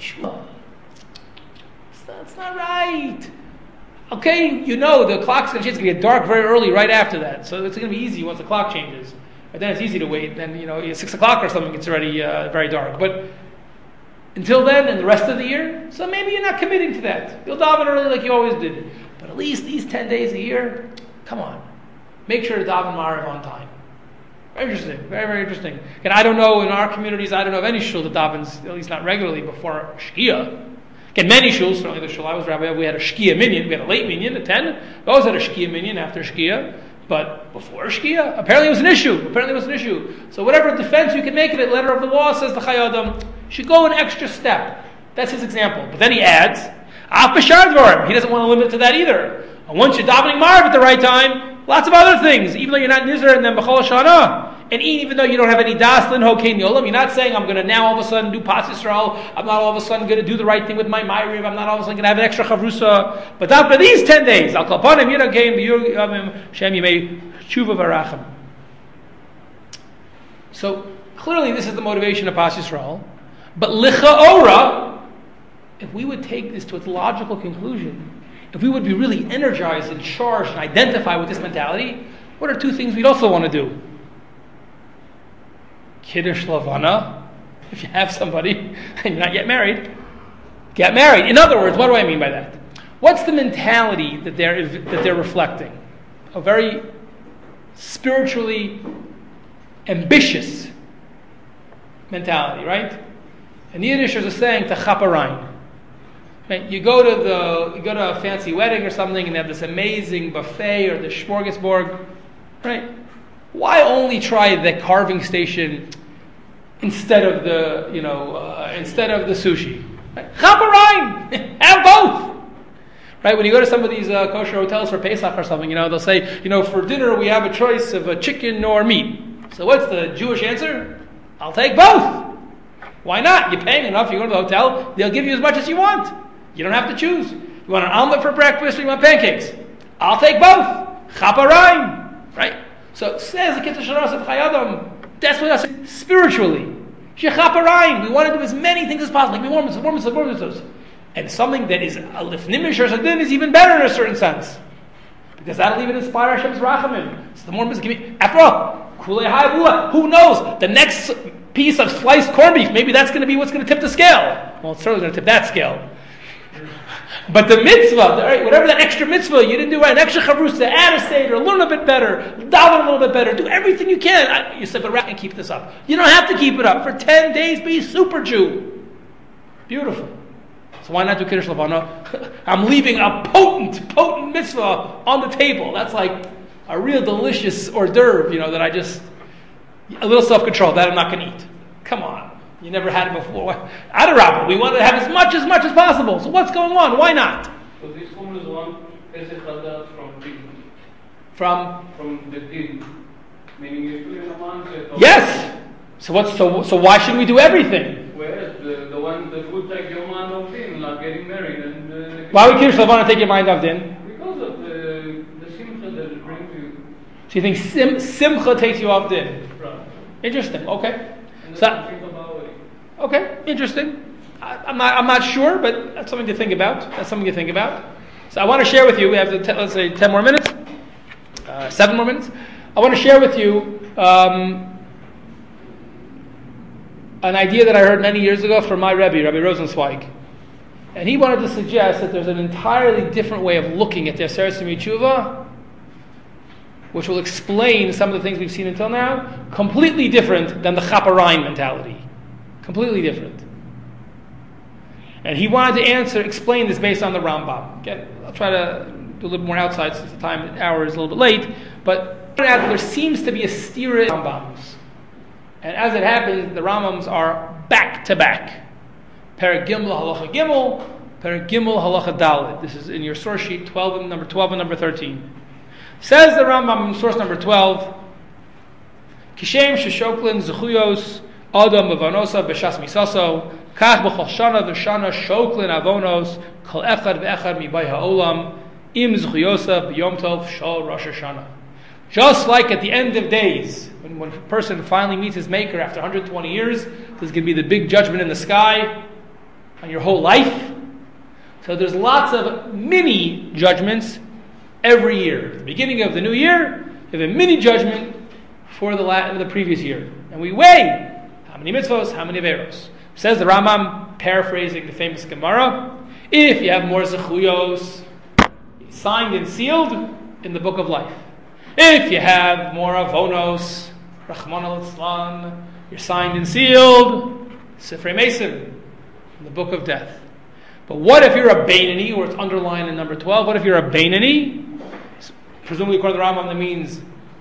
it's not right. Okay, you know the clock's going to change. It's going to get dark very early right after that. So it's going to be easy once the clock changes. But then it's easy to wait. Then, at 6 o'clock or something, it's already very dark. But until then and the rest of the year, so maybe you're not committing to that. You'll daven early like you always did. But at least these 10 days a year, come on. Make sure to daven Marav on time. Very interesting. Very, very interesting. And I don't know, in our communities, I don't know of any shul that davens, at least not regularly, before Shkia. Again, many shuls, certainly the shul I was rabbi, we had a Shkia minyan, we had a late minyan at 10. We always had a Shkia minyan after Shkia. But before Shkia, apparently it was an issue. So whatever defense you can make of it, letter of the law says the Chai Adam, should go an extra step. That's his example. But then he adds, Af b'shar dvarim. He doesn't want to limit it to that either. And once you're davening Marav at the right time, lots of other things, even though you're not Nizar and then B'chol Shana. And even though you don't have any das lin hokein yolam, you're not saying I'm going to now all of a sudden do Pas Yisrael. I'm not all of a sudden going to do the right thing with my Ma'ariv. I'm not all of a sudden going to have an extra chavrusa. But after these 10 days, Al Kalpanim Yirakeim B'Yamim Shem Yimei Tshuva Varachim. So clearly, this is the motivation of Pas Yisrael. But licha'ora, if we would take this to its logical conclusion, if we would be really energized and charged and identify with this mentality, what are two things we'd also want to do? Kiddush Lavana, if you have somebody and you're not yet married, get married. In other words, what do I mean by that? What's the mentality that they're reflecting? A very spiritually ambitious mentality, right? In Yiddish, there's a saying, "Tachaparein." Right? You go to a fancy wedding or something, and they have this amazing buffet or the smorgasbord, right? Why only try the carving station instead of the sushi? Right? Chaparein, have both. Right? When you go to some of these kosher hotels for Pesach or something, they'll say, for dinner we have a choice of a chicken or meat. So what's the Jewish answer? I'll take both. Why not? You're paying enough. You go to the hotel, they'll give you as much as you want. You don't have to choose. You want an omelet for breakfast or you want pancakes? I'll take both. Chaparein. Right? So it says the Kitzur Shulchan Aruch Chai Adam, that's what I say spiritually. Shechaparein. We want to do as many things as possible. Like warm. And something that is a lifnim yishur sadin is even better in a certain sense. Because that'll even inspire Hashem's rachamim. So the more mitzvah, after all, kulei ha'avua, who knows? The next piece of sliced corned beef, maybe that's going to be what's going to tip the scale. Well, it's certainly going to tip that scale. But the mitzvah, whatever that extra mitzvah, you didn't do right, an extra chavrusa, add a seder, learn a bit better, daven a little bit better, do everything you can. You said, but and keep this up. You don't have to keep it up. For 10 days, be a super Jew. Beautiful. So why not do Kiddush Levana? I'm leaving a potent mitzvah on the table. That's like a real delicious hors d'oeuvre, that I just, a little self-control, that I'm not going to eat. Come on. You never had it before. Adarabba, we want to have as much as possible. So what's going on? Why not? So this one is one Pesach Hadat from Din. From the Din. Meaning you do in a month. Yes! So why shouldn't we do everything? Whereas the food like your man of Din, like getting married and... Why would Kiddush Levana take your mind off Din? Because of the simcha that it brings you. So you think simcha takes you off Din? Right. Interesting, okay. And So, okay, interesting. I'm not sure, but that's something to think about. So I want to share with you. We have let's say 10 more minutes, 7 more minutes. I want to share with you an idea that I heard many years ago from my Rabbi Rosenzweig, and he wanted to suggest that there's an entirely different way of looking at the Aseret Tshuva, which will explain some of the things we've seen until now, completely different than the Chaparine mentality. Completely different. And he wanted to explain this based on the Rambam. Again, I'll try to do a little more outside since the hour is a little bit late, but there seems to be a stira in Rambams. And as it happens, the Rambams are back to back. Perek Gimel, Halacha Gimel, Perek Gimel, Halacha Dalet. This is in your source sheet, number 12 and number 13. Says the Rambam in source number 12, Kishem Sheshoklin Zechuyos Adam Avonosa B'Shas Misaso Kach B'Chol Shana V'Shana Shoklin Avonos Kol Echad V'Echad Mibai Ha'olam Im Zechuyosa B'Yom Tov Shal Rosh Hashanah. Just like at the end of days, when a person finally meets his Maker after 120 years, there's going to be the big judgment in the sky on your whole life. So there's lots of mini judgments every year. At the beginning of the new year, you have a mini judgment for the previous year. And we weigh how many mitzvos, how many averos. Says the Rambam, paraphrasing the famous Gemara, if you have more zechuyos signed and sealed in the book of life. If you have more avonos, Rahman al-Islam, you're signed and sealed, Sifrei Mason, in the book of death. But what if you're a Beinani, or it's underlined in number 12, what if you're a Beinani? Presumably according to the Rambam that means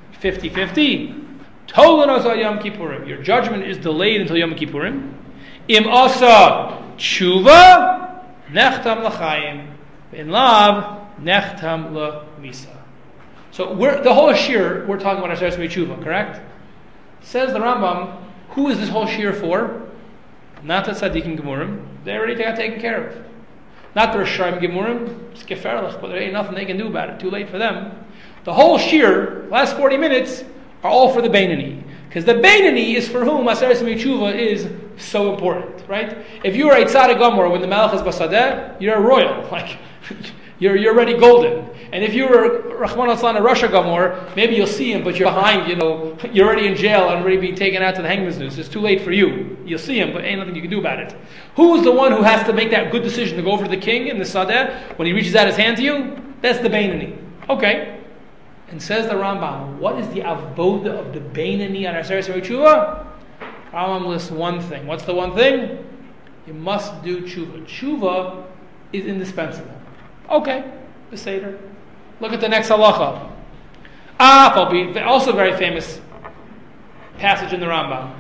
50-50. Tolanos al Yom Kippurim. Your judgment is delayed until Yom Kippurim. Im asa tshuva nechtam l'chaim. In love nechtam l'misa. So the whole shir, we're talking about Aseret Tshuva, correct? Says the Rambam, who is this whole shir for? Not the Tzaddikim Gemurim. They already got taken care of. Not the Rishayim Gemurim. It's geferlich, but there ain't nothing they can do about it. Too late for them. The whole shir, last 40 minutes, are all for the Beinani. Because the Beinani is for whom Aseret Tshuva is so important, right? If you are a Tzaddik Gomor when the Malach is Basadeh, you're a royal. Like, you're already golden. And if you were Rahman al-Islam, a Rasha Gomor, maybe you'll see him, but you're behind, you're already in jail and already being taken out to the hangman's noose. It's too late for you. You'll see him, but ain't nothing you can do about it. Who is the one who has to make that good decision to go over to the king in the Sadeh when he reaches out his hand to you? That's the Beinani. Okay. And says the Rambam, what is the avoda of the Beinani on Aseret Tshuva? Rambam lists one thing. What's the one thing? You must do tshuva. Tshuva is indispensable. Okay, the Seder. Look at the next halacha. Also very famous passage in the Rambam.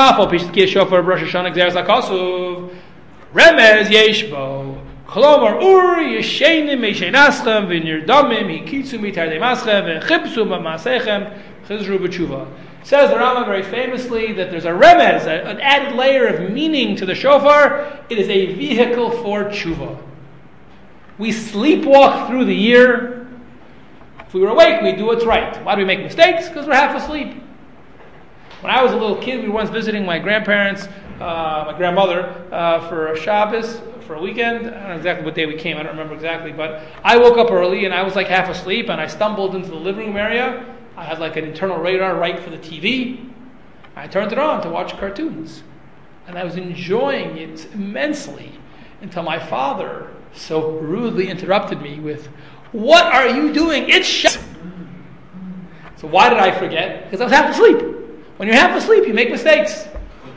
Remez yeshbo. Kolomar ur yeshenim yeshenaschem v'nirdamim hikitzu mitardei maschem v'chipsu b'masechem chizru b'tshuva. Says the Rambam very famously that there's a remez, an added layer of meaning to the shofar. It is a vehicle for tshuva. We sleepwalk through the year. If we were awake, we'd do what's right. Why do we make mistakes? Because we're half asleep. When I was a little kid, we were once visiting my grandparents, my grandmother, for a Shabbos, for a weekend. I don't know exactly what day we came. I don't remember exactly. But I woke up early and I was like half asleep and I stumbled into the living room area. I had like an internal radar right for the TV. I turned it on to watch cartoons. And I was enjoying it immensely until my father so rudely interrupted me with, "What are you doing? It's So why did I forget? Because I was half asleep. When you're half asleep, you make mistakes.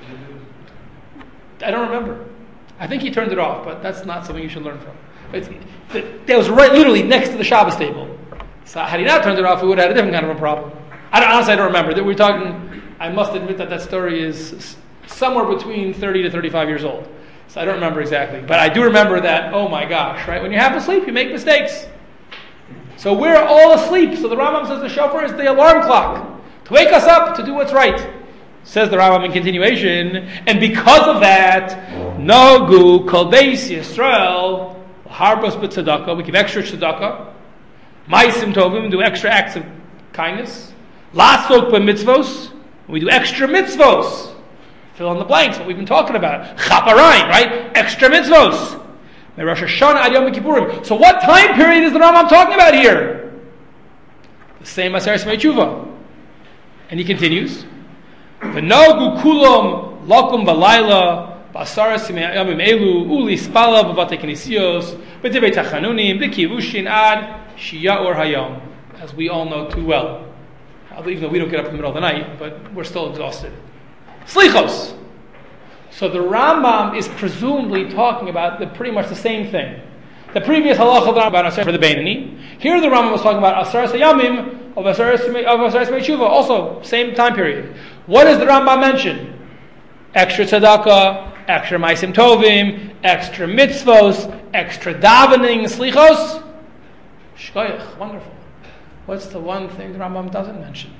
I don't remember. I think he turned it off, but that's not something you should learn from. That was right, literally next to the Shabbos table. So had he not turned it off, we would have had a different kind of a problem. Honestly, I don't remember. We're talking. I must admit that story is somewhere between 30 to 35 years old. So I don't remember exactly, but I do remember that. Oh my gosh! Right when you're half asleep, you make mistakes. So we're all asleep. So the Rambam says the shofar is the alarm clock to wake us up to do what's right. Says the Rambam in continuation, and because of that, Nagu Kol Beis Yisrael Harbos b'tzedakah. We give extra tzedakah. Ma'asim tovim, do extra acts of kindness. Lasok b'mitzvos, we do extra mitzvos. Fill in the blanks. What we've been talking about. Chaparayim, right? Extra mitzvos. Rosh Hashanah ad Yom Kippurim. So what time period is the Rambam talking about here? The same Aseres Mei'tshuva. And he continues. V'nogu kulam lakum v'layla b'asaras yamim elu uli spala b'vatei knesiyos b'divei tachanunim b'kivushin ad shiyaur hayom. As we all know too well. Even though we don't get up in the middle of the night, but we're still exhausted. Slichos. So the Rambam is presumably talking about pretty much the same thing. The previous halacha of the Rambam about for the Beinani. Here the Rambam was talking about Asaras Hayamim of Asaras Mei'tshuva, also same time period. What does the Rambam mention? Extra tzedakah, extra ma'asim tovim, extra mitzvos, extra davening, slichos. Shkoyach, wonderful. What's the one thing the Rambam doesn't mention?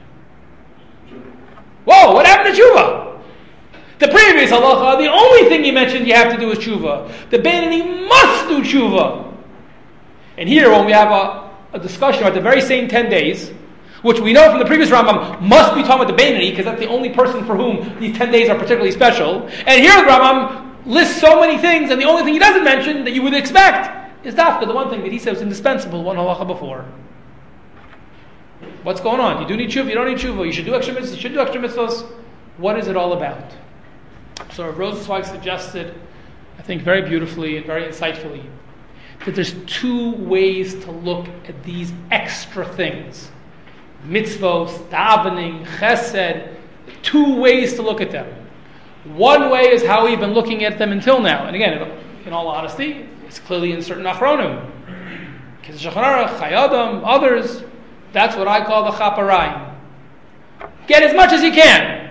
Whoa, what happened to tshuva? The previous halacha, the only thing he mentioned you have to do is tshuva. The Beinani must do tshuva. And here, when we have a discussion about the very same 10 days, which we know from the previous Rambam must be talking about the Beinani, because that's the only person for whom these 10 days are particularly special. And here the Rambam lists so many things, and the only thing he doesn't mention that you would expect is dafka, the one thing that he says is indispensable, one halacha before. What's going on? You do need tshuva, you don't need tshuva, you should do extra mitzvahs, you should do extra mitzvahs. What is it all about? So Rav Rosenzweig suggested, I think very beautifully and very insightfully, that there's two ways to look at these extra things. Mitzvos, davening, chesed, two ways to look at them. One way is how we've been looking at them until now. And again, in all honesty, it's clearly in certain achronim. Kiz Shulchan Aruch, Chayei, others, that's what I call the chaparayim. Get as much as you can.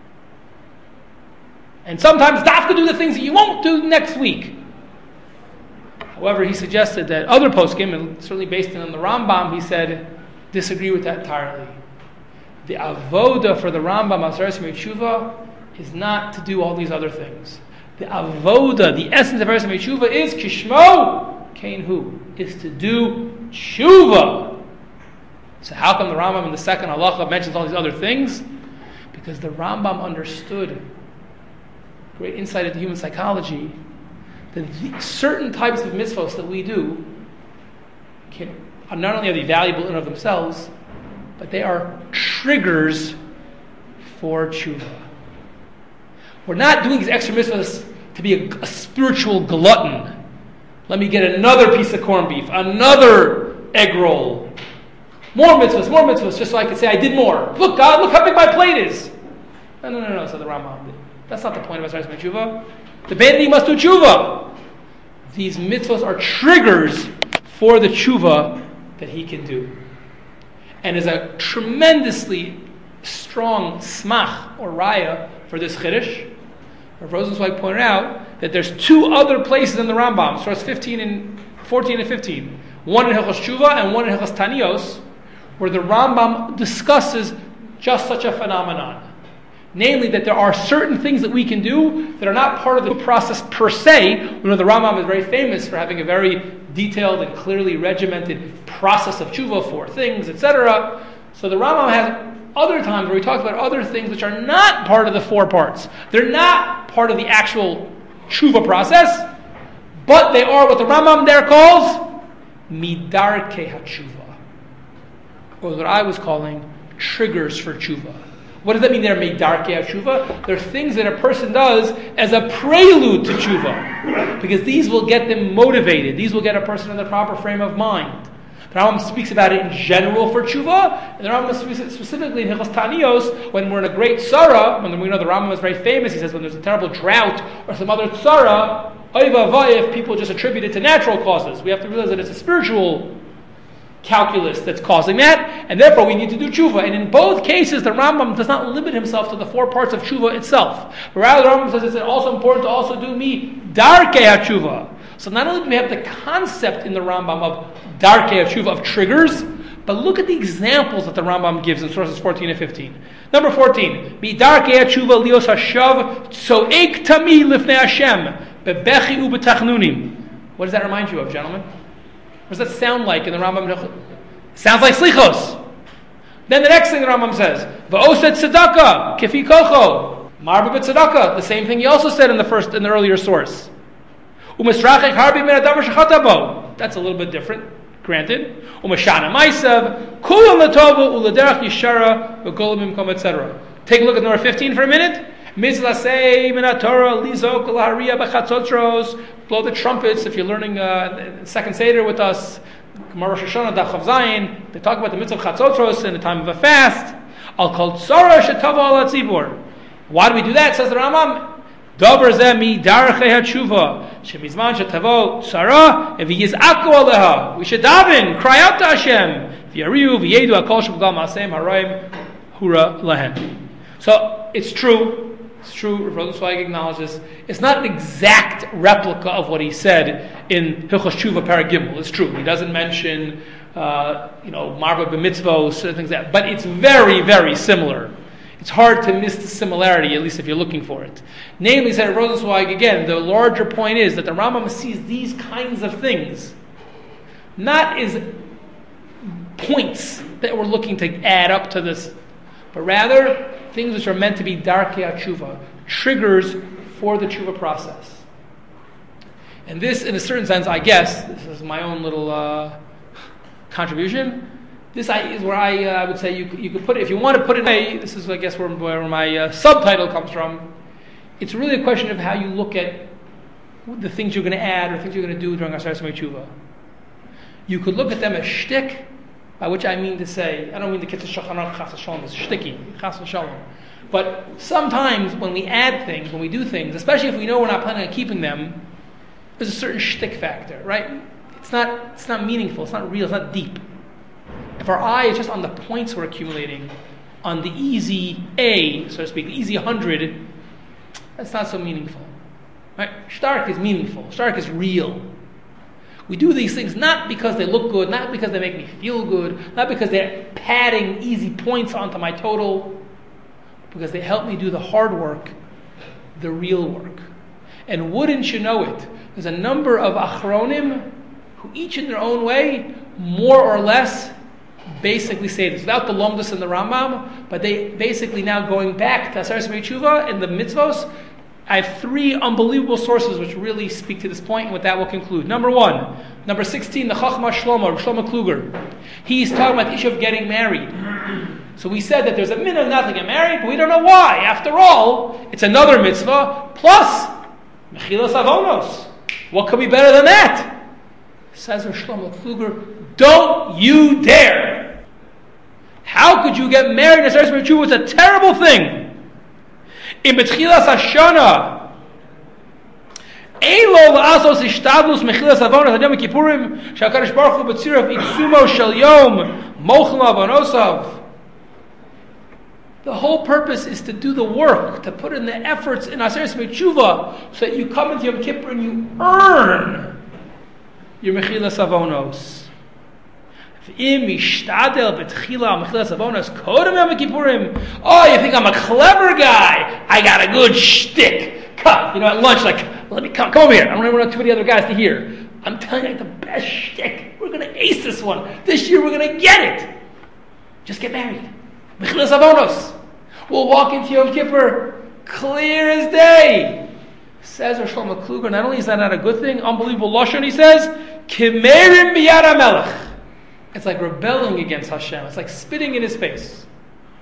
And sometimes dafka do the things that you won't do next week. However, he suggested that other poskim, and certainly based on the Rambam, he said, disagree with that entirely. The avoda for the Rambam, Asaras Mei'tshuva, is not to do all these other things. The avoda, the essence of Asaras Mei'tshuva is kishmo, kain hu, is to do tshuva. So how come the Rambam in the second halacha mentions all these other things? Because the Rambam understood, great insight into human psychology, that certain types of mitzvahs that we do are not only are they valuable in and of themselves, but they are triggers for tshuva. We're not doing these extra mitzvahs to be a spiritual glutton. Let me get another piece of corned beef, another egg roll. More mitzvahs, just so I can say I did more. Look, God, look how big my plate is. No, said the Rambam. That's not the point of Asaras Mei'tshuva. The Beinani must do tshuva. These mitzvahs are triggers for the tshuva that he can do. And is a tremendously strong smach or raya for this chiddush. Rav Rosenzweig pointed out that there's two other places in the Rambam, source 14 and 15. One in Hilchos Tshuva and one in Hilchos Tanios, where the Rambam discusses just such a phenomenon. Namely, that there are certain things that we can do that are not part of the process per se. We know the Rambam is very famous for having a very detailed and clearly regimented process of tshuva for things, etc. So the Rambam has other times where he talks about other things which are not part of the four parts. They're not part of the actual tshuva process, but they are what the Rambam there calls midarkei hatshuva, or what I was calling triggers for tshuva. What does that mean there, Meidarkei Tshuva? They're things that a person does as a prelude to Tshuva. Because these will get them motivated. These will get a person in the proper frame of mind. The Rambam speaks about it in general for Tshuva, and the Rambam speaks specifically in Hilchos Tanios, when we're in a great tzara, when we know the Rambam is very famous, he says when there's a terrible drought or some other tzara, oiva vayif, people just attribute it to natural causes. We have to realize that it's a spiritual calculus that's causing that, and therefore we need to do tshuva. And in both cases, the Rambam does not limit himself to the 4 parts of tshuva itself. But rather, the Rambam says it's also important to also do darkei tshuva. So not only do we have the concept in the Rambam of darkei tshuva, of triggers, but look at the examples that the Rambam gives in sources 14 and 15. Number 14, darkei tshuva lios hashav tzoek tami lifnei Hashem bebechi ubetachnunim. What does that remind you of, gentlemen? What does that sound like in the Rambam? It sounds like slichos. Then the next thing the Rambam says, va'oset tzedakah kifi kocho marba b'tzedakah. The same thing he also said in the earlier source. U'misrachek harbi min adam shechata bo. That's a little bit different, granted. U'mashana ma'asav kulam latovu u'lederach yishara v'golam imkom, etc. Take a look at number 15 for a minute. Mizlasei min haTorah lizok l'hariya b'chatzotros. Blow the trumpets. If you're learning second Seder with us, Gemara Rosh Hashanah Daf Chav Zayin, they talk about the mitzvah of chatzotros in the time of a fast. Al kol tzara shetavo al hatzibur. Why do we do that? Says the Rambam. Davar zeh mi darchei hatshuva shemizman shetavo tzara v'yiz'aku aleha. We should daven, cry out to Hashem. V'yariu v'yedu akol shebgal ma'aseim haraim hura lahem. So it's true. It's true, Rav Rosenzweig acknowledges, it's not an exact replica of what he said in Hilchos Tshuva Perek Gimel. It's true. He doesn't mention, marba b'mitzvos, things like that. But it's very, very similar. It's hard to miss the similarity, at least if you're looking for it. Namely, said Rav Rosenzweig, again, the larger point is that the Rambam sees these kinds of things not as points that we're looking to add up to this, but rather things which are meant to be darkei tshuva, triggers for the tshuva process. And this, in a certain sense, I guess, this is my own little contribution, this is where I would say you could put it, if you want to put it in this is, I guess, where my subtitle comes from. It's really a question of how you look at the things you're going to add or things you're going to do during Asar Samei Tshuva. You could look at them as shtick, by which I mean to say, I don't mean the Kitzur Shulchan Aruch Chas v'Shalom is shticky, Chas v'Shalom. But sometimes when we add things, when we do things, especially if we know we're not planning on keeping them, there's a certain shtick factor, right? It's not meaningful, it's not real, it's not deep. If our eye is just on the points we're accumulating, on the easy A, so to speak, the easy 100, that's not so meaningful. Right? Stark is meaningful, Stark is real. We do these things not because they look good, not because they make me feel good, not because they're padding easy points onto my total, because they help me do the hard work, the real work. And wouldn't you know it, there's a number of achronim who each in their own way, more or less, basically say this. Without the Lomdus and the Rambam, but they basically now going back to Asar Samei Tshuva and the mitzvos, I have 3 unbelievable sources which really speak to this point, and with that we'll conclude. Number 1, number 16, the Chachma Shlomo Kluger. He's talking about the issue of getting married. So we said that there's a minhag not to get married, but we don't know why. After all, it's another mitzvah, plus Mechilas Avonos. What could be better than that? Says Shlomo Kluger, don't you dare! How could you get married in Asar Samei Tshuva? It's a terrible thing. In Betchilas Hashana, Eilo la'asos ishtadlus mechilas avonos ad Yom Kippurim she'HaKadosh Baruch Hu b'tzirav itzumo shel yom mochel avonosav. The whole purpose is to do the work, to put in the efforts in Asar Samei Tshuva, so that you come into Yom Kippur and you earn your mechilas avonos. Oh, you think I'm a clever guy? I got a good shtick. At lunch, let me come over here. I don't want too many other guys to hear. I'm telling you, the best shtick. We're going to ace this one. This year we're going to get it. Just get married. Mechilas avonos. We'll walk into Yom Kippur clear as day. Says Shlomo Kluger, not only is that not a good thing, unbelievable lashon, he says, Kimerim biyad HaMelech. It's like rebelling against Hashem. It's like spitting in his face.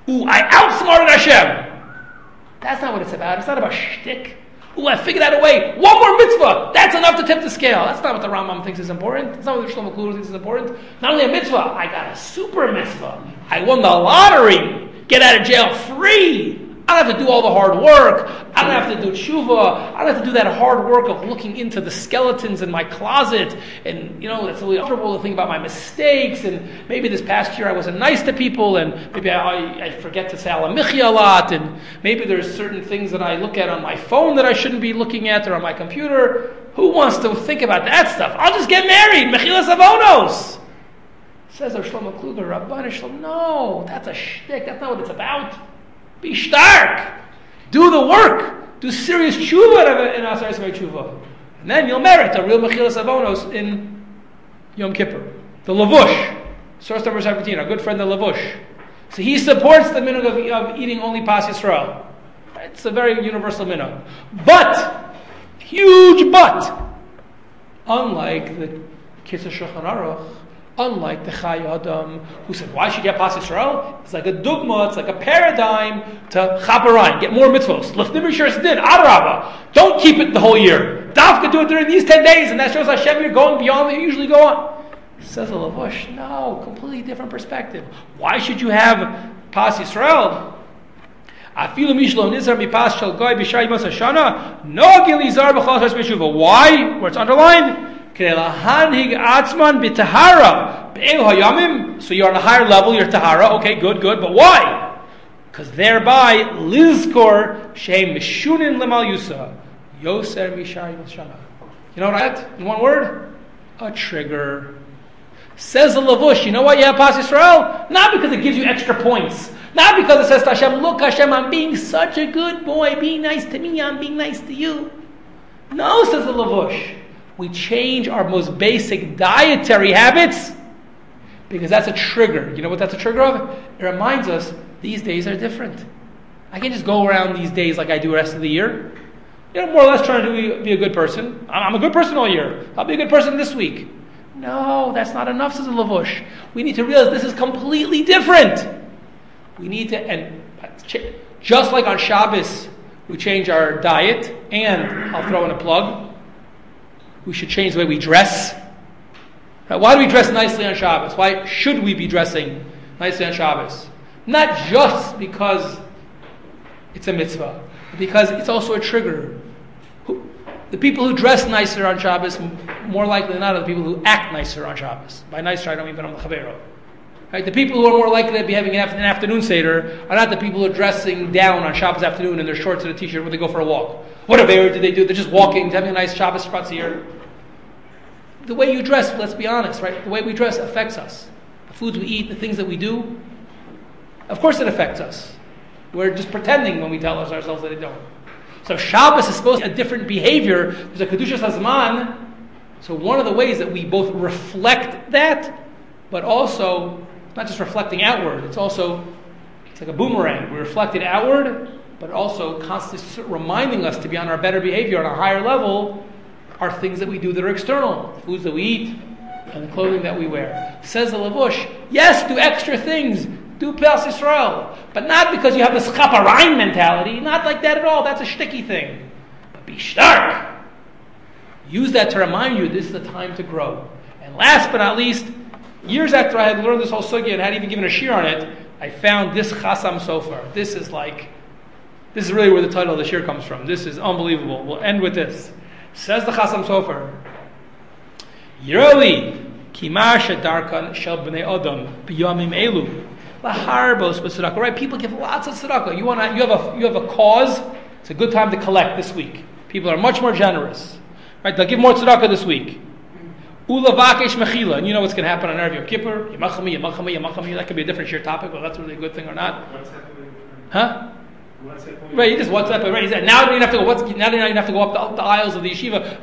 Ooh, I outsmarted Hashem. That's not what it's about. It's not about shtick. Ooh, I figured out a way. One more mitzvah. That's enough to tip the scale. That's not what the Rambam thinks is important. That's not what the Shlomo Kluger thinks is important. Not only a mitzvah, I got a super mitzvah. I won the lottery. Get out of jail free. I don't have to do all the hard work. I don't have to do tshuva. I don't have to do that hard work of looking into the skeletons in my closet. And, that's really uncomfortable to think about my mistakes. And maybe this past year I wasn't nice to people. And maybe I forget to say Alamichi a lot. And maybe there's certain things that I look at on my phone that I shouldn't be looking at or on my computer. Who wants to think about that stuff? I'll just get married. Mechilas avonos. Says our Shlomo Kluger, Rabban Shlomo, no, that's a shtick. That's not what it's about. Be stark. Do the work. Do serious tshuva in Asar Yisrael tshuva. And then you'll merit a real Mechilas Avonos in Yom Kippur. The Lavush, source number 17, our good friend the Lavush. So he supports the minhag of eating only Pas Yisrael. It's a very universal minhag. But, huge but, unlike the Kitzur Shulchan Aruch, unlike the Chai Adam, who said, why should you have Pas Yisrael? It's like a dogma, it's like a paradigm to chaparayim, get more mitzvos. L'fnim Yishur Din, Adarabah. Don't keep it the whole year. Dafka do it during these 10 days, and that shows Hashem you're going beyond what you usually go on. Says the Lavush, no, completely different perspective. Why should you have Pas Yisrael? Afilu mishlo nizar mipas shel goy b'shai mas hashana nogil izar b'chol has b'shuva. Why? Where it's underlined. So you're on a higher level, you're tahara, okay, good, but why? Because thereby, lizkor sheim mishunin lemal yusa, yoser mishari mishana. You know what? In one word? A trigger. Says the Lavush, you know why you have Pas Yisrael? Not because it gives you extra points. Not because it says to Hashem, look Hashem, I'm being such a good boy, being nice to me, I'm being nice to you. No, says the Lavush. We change our most basic dietary habits because that's a trigger. You know what that's a trigger of? It reminds us these days are different. I can't just go around these days like I do the rest of the year. More or less trying to be a good person. I'm a good person all year. I'll be a good person this week. No, that's not enough, says the Lavush. We need to realize this is completely different. We need to, and just like on Shabbos, we change our diet, and I'll throw in a plug, we should change the way we dress. Why do we dress nicely on Shabbos? Why should we be dressing nicely on Shabbos? Not just because it's a mitzvah, but because it's also a trigger. The people who dress nicer on Shabbos, more likely than not, are the people who act nicer on Shabbos. By nicer, I don't mean ben chavero. Right? The people who are more likely to be having an afternoon seder are not the people who are dressing down on Shabbos afternoon in their shorts and a t-shirt when they go for a walk. What Aveira did they do? They're just walking, having a nice Shabbos here. The way you dress, let's be honest, right? The way we dress affects us. The foods we eat, the things that we do, of course it affects us. We're just pretending when we tell ourselves that it don't. So Shabbos is supposed to be a different behavior. There's a Kedushas Hazman. So one of the ways that we both reflect that, but also not just reflecting outward, it's like a boomerang. We reflect it outward, but also constantly reminding us to be on our better behavior, on a higher level, are things that we do that are external, the foods that we eat, and the clothing that we wear. Says the Lavush, yes, do extra things, do Pas Yisrael, but not because you have this chaparayim mentality, not like that at all, that's a shticky thing. But be stark. Use that to remind you this is the time to grow. And last but not least, years after I had learned this whole sugya and hadn't even given a shir on it, I found this Chasam Sofer. This is really where the title of the shir comes from. This is unbelievable. We'll end with this. Says the Chasam Sofer, Yerli Kimar Shadarkan Shel Bnei Adam B'Yamim Elu Laharbos B'Tzedakah. Right? People give lots of tzedakah. You have a cause. It's a good time to collect this week. People are much more generous. Right? They'll give more tzedakah this week. Ulavakesh Mechila. And you know what's going to happen on Erev Yom Kippur? Yemachami. That could be a different shir topic, but that's really a good thing or not. Huh? Right, you just WhatsApp it. Right, he said, now you don't have to go. Now you don't have to go up the aisles of the yeshiva.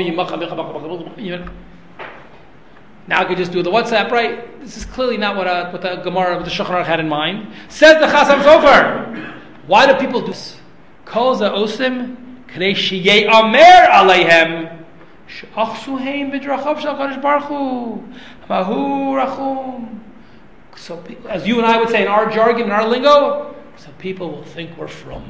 Now I could just do the WhatsApp. Right, this is clearly not what the Gemara of the Shulchan Aruch had in mind. Says the Chasam Sofer. Why do people do this? Kol za'osim k'nei sheye'amer aleihem she'achsuheim b'drachav shel Kadosh Baruch Hu mahu rachum So, as you and I would say in our jargon, in our lingo, so people will think we're from.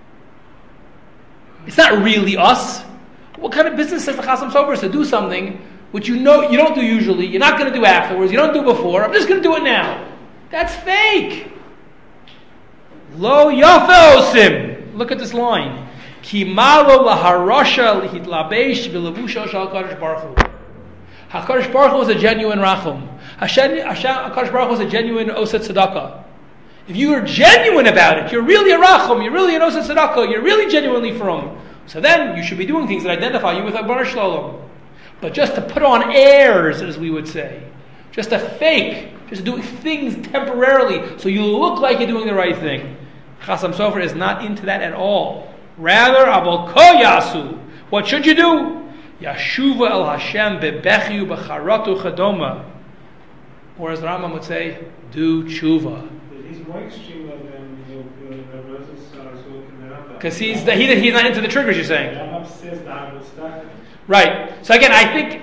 It's not really us. What kind of business says the Chasam Sofer is to do something which you know you don't do usually, you're not going to do afterwards, you don't do before, I'm just going to do it now. That's fake. Lo yafe osim. Look at this line. Ki malo laharasha lihitlabesh v'levusha shal HaKadosh Baruch Hu. HaKadosh Baruch Hu was a genuine rachum. HaKadosh Baruch Hu was a genuine osat tzedakah. If you are genuine about it, you're really a rachum, you're really an osat tzedakah, you're really genuinely from. So then you should be doing things that identify you with Abbar Shalom. But just to put on airs, as we would say, just to fake, just doing things temporarily so you look like you're doing the right thing. Chasam Sofer is not into that at all. Rather, Abol Ko Yasu. What should you do? Yashuva el Hashem bebechiu b'charatu chadoma. Or as the Rambam would say, do tshuva. He's more extreme than the verses because he's not into the triggers, you're saying. The Right. So again, I think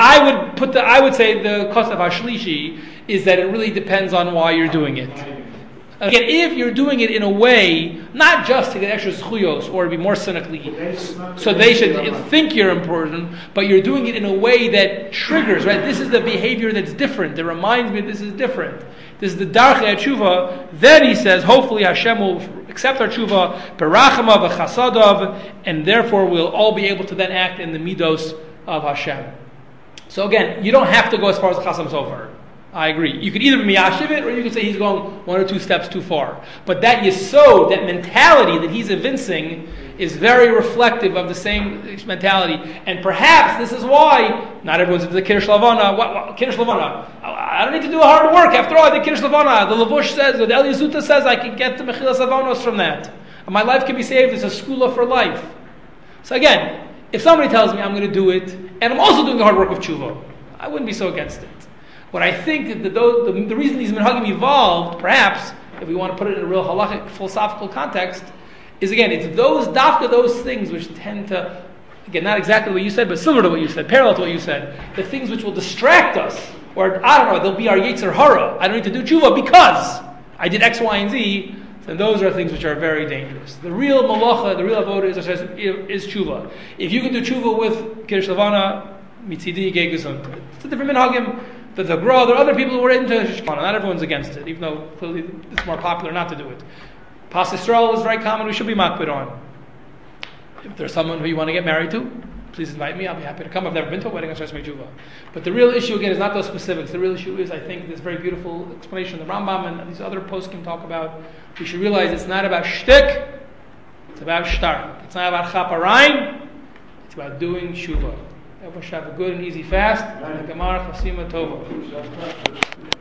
I would say the cost of Hashlishi is that it really depends on why you're doing it. Again, if you're doing it in a way, not just to get extra zchuyos or to be more cynically, so they should think you're important, but you're doing it in a way that triggers, right? This is the behavior that's different. That reminds me this is different. This is the darchei tshuva. Then he says, hopefully Hashem will accept our tshuva, berachama v'chasadav, and therefore we'll all be able to then act in the midos of Hashem. So again, you don't have to go as far as the Chasam Sofer. I agree. You could either be miyashiv it, or you could say he's going one or two steps too far. But that yesod, that mentality that he's evincing, is very reflective of the same mentality. And perhaps this is why not everyone's into the Kiddush Lavana. Kiddush Lavana. I don't need to do hard work. After all, I did Kiddush Lavana. The Lavush says, the El Yezuta says, I can get the Mechilas Avanos from that. And my life can be saved. It's a skula for life. So again, if somebody tells me I'm going to do it, and I'm also doing the hard work of tshuva, I wouldn't be so against it. What I think that the reason these minhagim evolved, perhaps, if we want to put it in a real halachic, philosophical context, is again, it's those things which tend to, again, not exactly what you said, but similar to what you said, parallel to what you said, the things which will distract us, or I don't know, they'll be our yetzer hara. I don't need to do tshuva because I did X, Y, and Z. And those are things which are very dangerous. The real malacha, the real avodah is tshuva. If you can do tshuva with Kiddush Lavana, mitzidi gei gesund. It's a different minhagim. The Gra, there are other people who are into Shishkana. Not everyone's against it, even though clearly it's more popular not to do it. Pas Yisrael is very common. We should be makbid on. If there's someone who you want to get married to, please invite me. I'll be happy to come. I've never been to a wedding on Shas Mejuva. But the real issue, again, is not those specifics. The real issue is, I think, this very beautiful explanation the Rambam and these other posts can talk about. We should realize it's not about shtick. It's about shtar. It's not about chaparine. It's about doing tshuva. Everyone should have a good and easy fast. And a Gemara Chasima Tova.